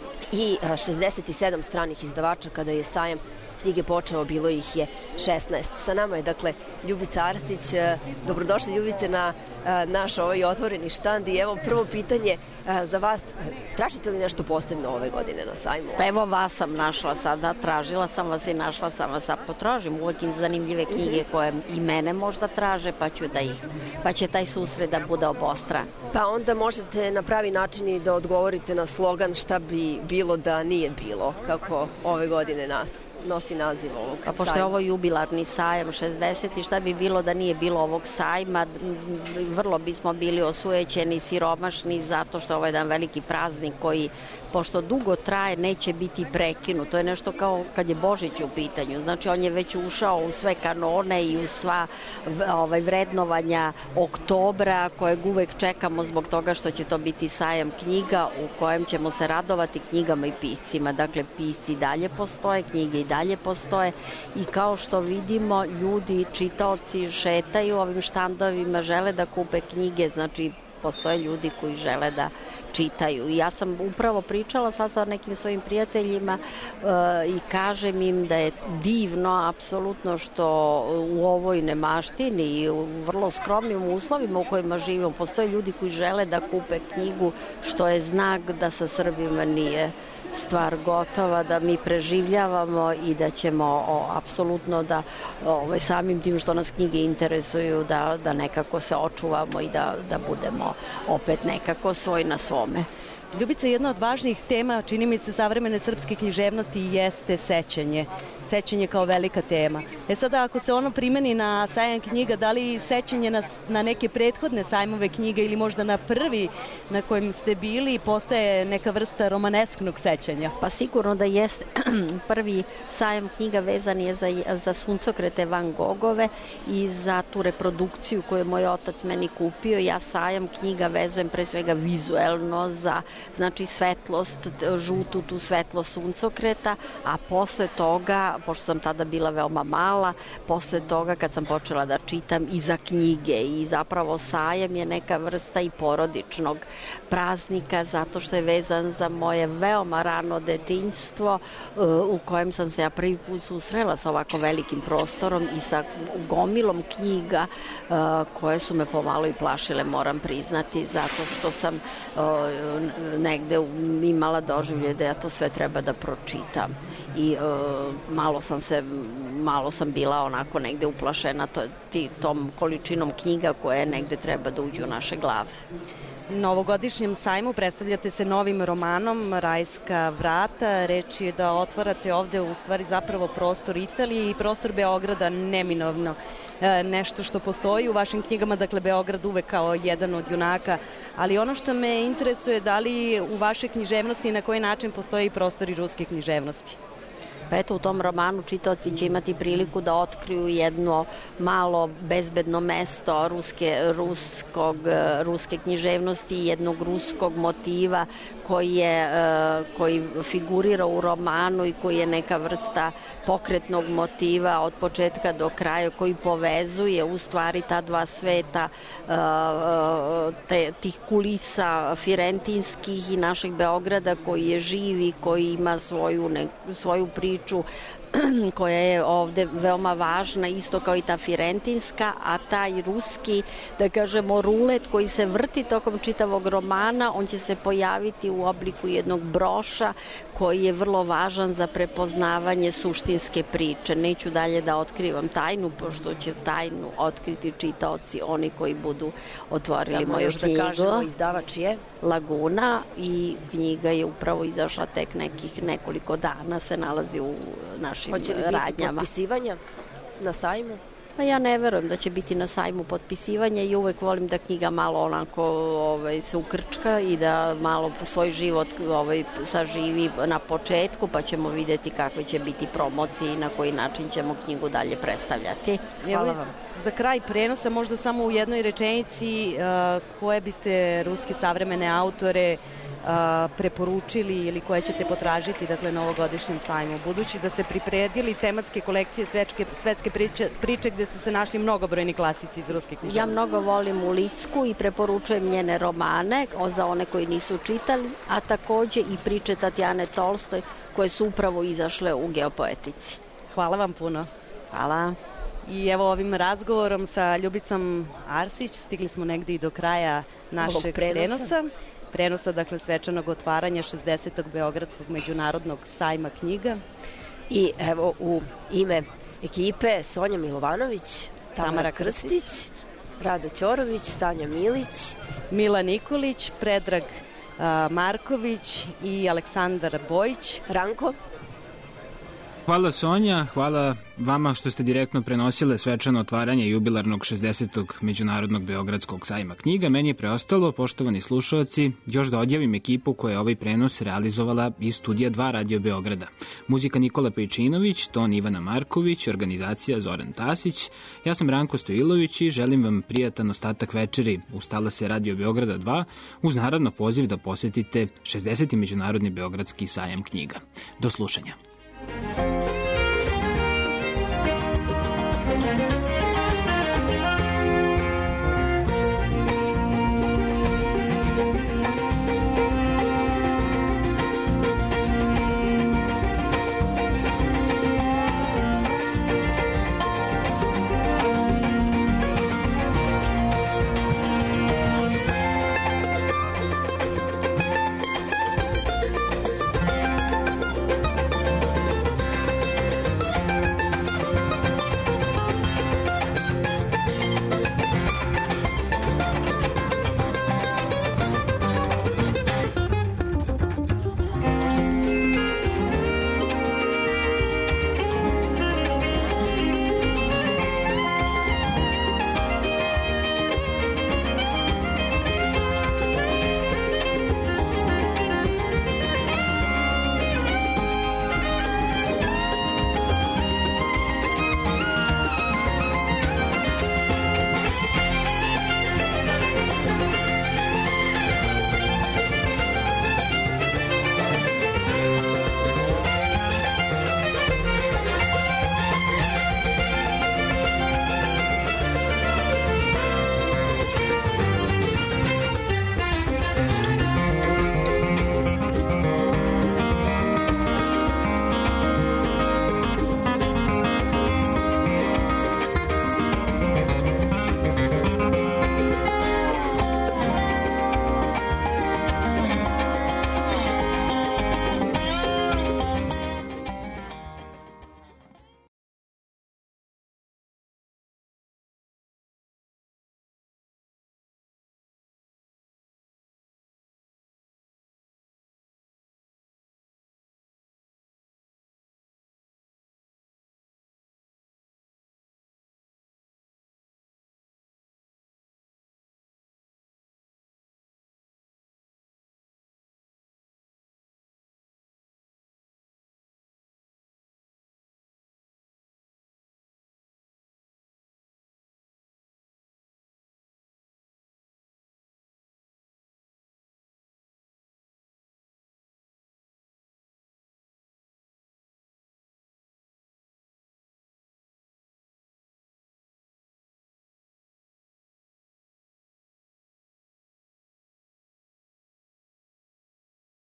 i šezdeset sedam stranih izdavača. Kada je sajam knjige počeo, bilo ih je šesnaest. Sa nama je dakle Ljubica Arsić. Dobrodošli, Ljubice, na naš ovaj otvoreni štand i evo prvo pitanje za vas. Tražite li nešto posebno ove godine na sajmu? Pa evo vas sam našla sada, tražila sam vas i našla sam vas, a potražim uvek i zanimljive knjige koje i mene možda traže, pa ću da ih, pa će taj susret da bude obostran. Pa onda možete na pravi način i da odgovorite na slogan šta bi bilo da nije bilo, kako ove godine nas nosi naziv ovog sajma. Pa pošto je ovo jubilarni sajam šezdeset i šta bi bilo da nije bilo ovog sajma, vrlo bismo bili osujećeni, siromašni, zato što ovo je jedan veliki praznik koji, pošto dugo traje, neće biti prekinut. To je nešto kao kad je Božić u pitanju. Znači, on je već ušao u sve kanone i u sva ovaj, vrednovanja oktobra, kojeg uvek čekamo zbog toga što će to biti sajam knjiga u kojem ćemo se radovati knjigama i piscima. Dakle, pisci dalje postoje, knjige i dalje postoje i kao što vidimo, ljudi, čitaoci šetaju ovim štandovima, žele da kupe knjige, znači postoje ljudi koji žele da čitaju. I ja sam upravo pričala sad sa nekim svojim prijateljima e, i kažem im da je divno apsolutno što u ovoj nemaštini i u vrlo skromnim uslovima u kojima živimo postoje ljudi koji žele da kupe knjigu, što je znak da sa Srbima nije stvar gotova, da mi preživljavamo i da ćemo o, apsolutno da o, samim tim što nas knjige interesuju da, da nekako se očuvamo i da, da budemo opet nekako svoj na svome. Ljubica, jedna od važnih tema, čini mi se, savremene srpske književnosti jeste sećanje. Sećanje kao velika tema. E sada, ako se ono primeni na sajam knjiga, da li sećanje na, na neke prethodne sajmove knjiga ili možda na prvi na kojem ste bili postaje neka vrsta romanesknog sećanja? Pa sigurno da jeste. Prvi sajam knjiga vezan je za, za suncokrete Van Gogove i za tu reprodukciju koju je moj otac meni kupio. Ja sajam knjiga vezujem pre svega vizuelno za, znači, svetlost, žutu tu svetlost suncokreta, a posle toga, pošto sam tada bila veoma mala, posle toga kad sam počela da čitam i za knjige i zapravo sajam je neka vrsta i porodičnog praznika zato što je vezan za moje veoma rano detinjstvo u kojem sam se ja prvi put susrela sa ovako velikim prostorom i sa gomilom knjiga koje su me pomalo i plašile, moram priznati, zato što sam negde imala doživlje da ja to sve treba da pročitam i malo sam se, malo sam bila onako negde uplašena to, ti, tom količinom knjiga koje negde treba da uđu u naše glave. Na ovogodišnjem sajmu predstavljate se novim romanom Rajska vrata. Reč je da otvarate ovde u stvari zapravo prostor Italije i prostor Beograda neminovno. E, nešto što postoji u vašim knjigama, dakle Beograd uvek kao jedan od junaka, ali ono što me interesuje da li u vašoj književnosti i na koji način postoji prostor i ruske književnosti? Pa eto, u tom romanu čitaoci će imati priliku da otkriju jedno malo bezbedno mesto ruske, ruskog, ruske književnosti, jednog ruskog motiva koji, je, koji figurira u romanu i koji je neka vrsta pokretnog motiva od početka do kraja, koji povezuje u stvari ta dva sveta, te, tih kulisa firentinskih i našeg Beograda koji je živi, koji ima svoju, ne, svoju priču koja je ovde veoma važna, isto kao i ta firentinska, a taj ruski, da kažemo, rulet koji se vrti tokom čitavog romana, on će se pojaviti u obliku jednog broša koji je vrlo važan za prepoznavanje suštinske priče. Neću dalje da otkrivam tajnu, pošto će tajnu otkriti čitaoci, oni koji budu otvorili moju još knjigu. Da kažemo, izdavač je? Laguna, i knjiga je upravo izašla tek nekih nekoliko dana, se nalazi u našim radnjama. Hoće li biti potpisivanja na sajmu? Pa ja ne verujem da će biti na sajmu potpisivanja i uvek volim da knjiga malo onako ovaj, se ukrčka i da malo svoj život ovaj, saživi na početku, pa ćemo videti kakve će biti promocije i na koji način ćemo knjigu dalje predstavljati. Hvala vam. Za kraj prenosa možda samo u jednoj rečenici uh, koje biste ruske savremene autore uh, preporučili ili koje ćete potražiti, dakle, na ovogodišnjem sajmu, budući da ste pripremili tematske kolekcije svetske, svetske priče, priče gde su se našli mnogobrojni klasici iz ruske književnosti. Ja mnogo volim Ulicku i preporučujem njene romane za one koji nisu čitali, a takođe i priče Tatjane Tolstoj koje su upravo izašle u Geopoetici. Hvala vam puno. Hvala. I evo ovim razgovorom sa Ljubicom Arsić stigli smo negde i do kraja našeg prenosa. prenosa. Prenosa, dakle, svečanog otvaranja šezdesetog Beogradskog međunarodnog sajma knjiga. I evo u ime ekipe Sonja Milovanović, Tamara, Tamara Krstić, Rada Ćorović, Sanja Milić, Mila Nikolić, Predrag a, Marković i Aleksandar Bojić. Ranko. Hvala Sonja, hvala vama što ste direktno prenosile svečano otvaranje jubilarnog šezdesetog Međunarodnog Beogradskog sajma knjiga. Meni je preostalo, poštovani slušalci, još da odjavim ekipu koja je ovaj prenos realizovala iz Studija dva Radio Beograda. Muzika Nikola Pejčinović, ton Ivana Marković, organizacija Zoran Tasić. Ja sam Ranko Stojilović i želim vam prijatan ostatak večeri u Stalase Radio Beograda dva, uz naravno poziv da posetite šezdeseti Međunarodni Beogradski sajam knjiga. Do slušanja.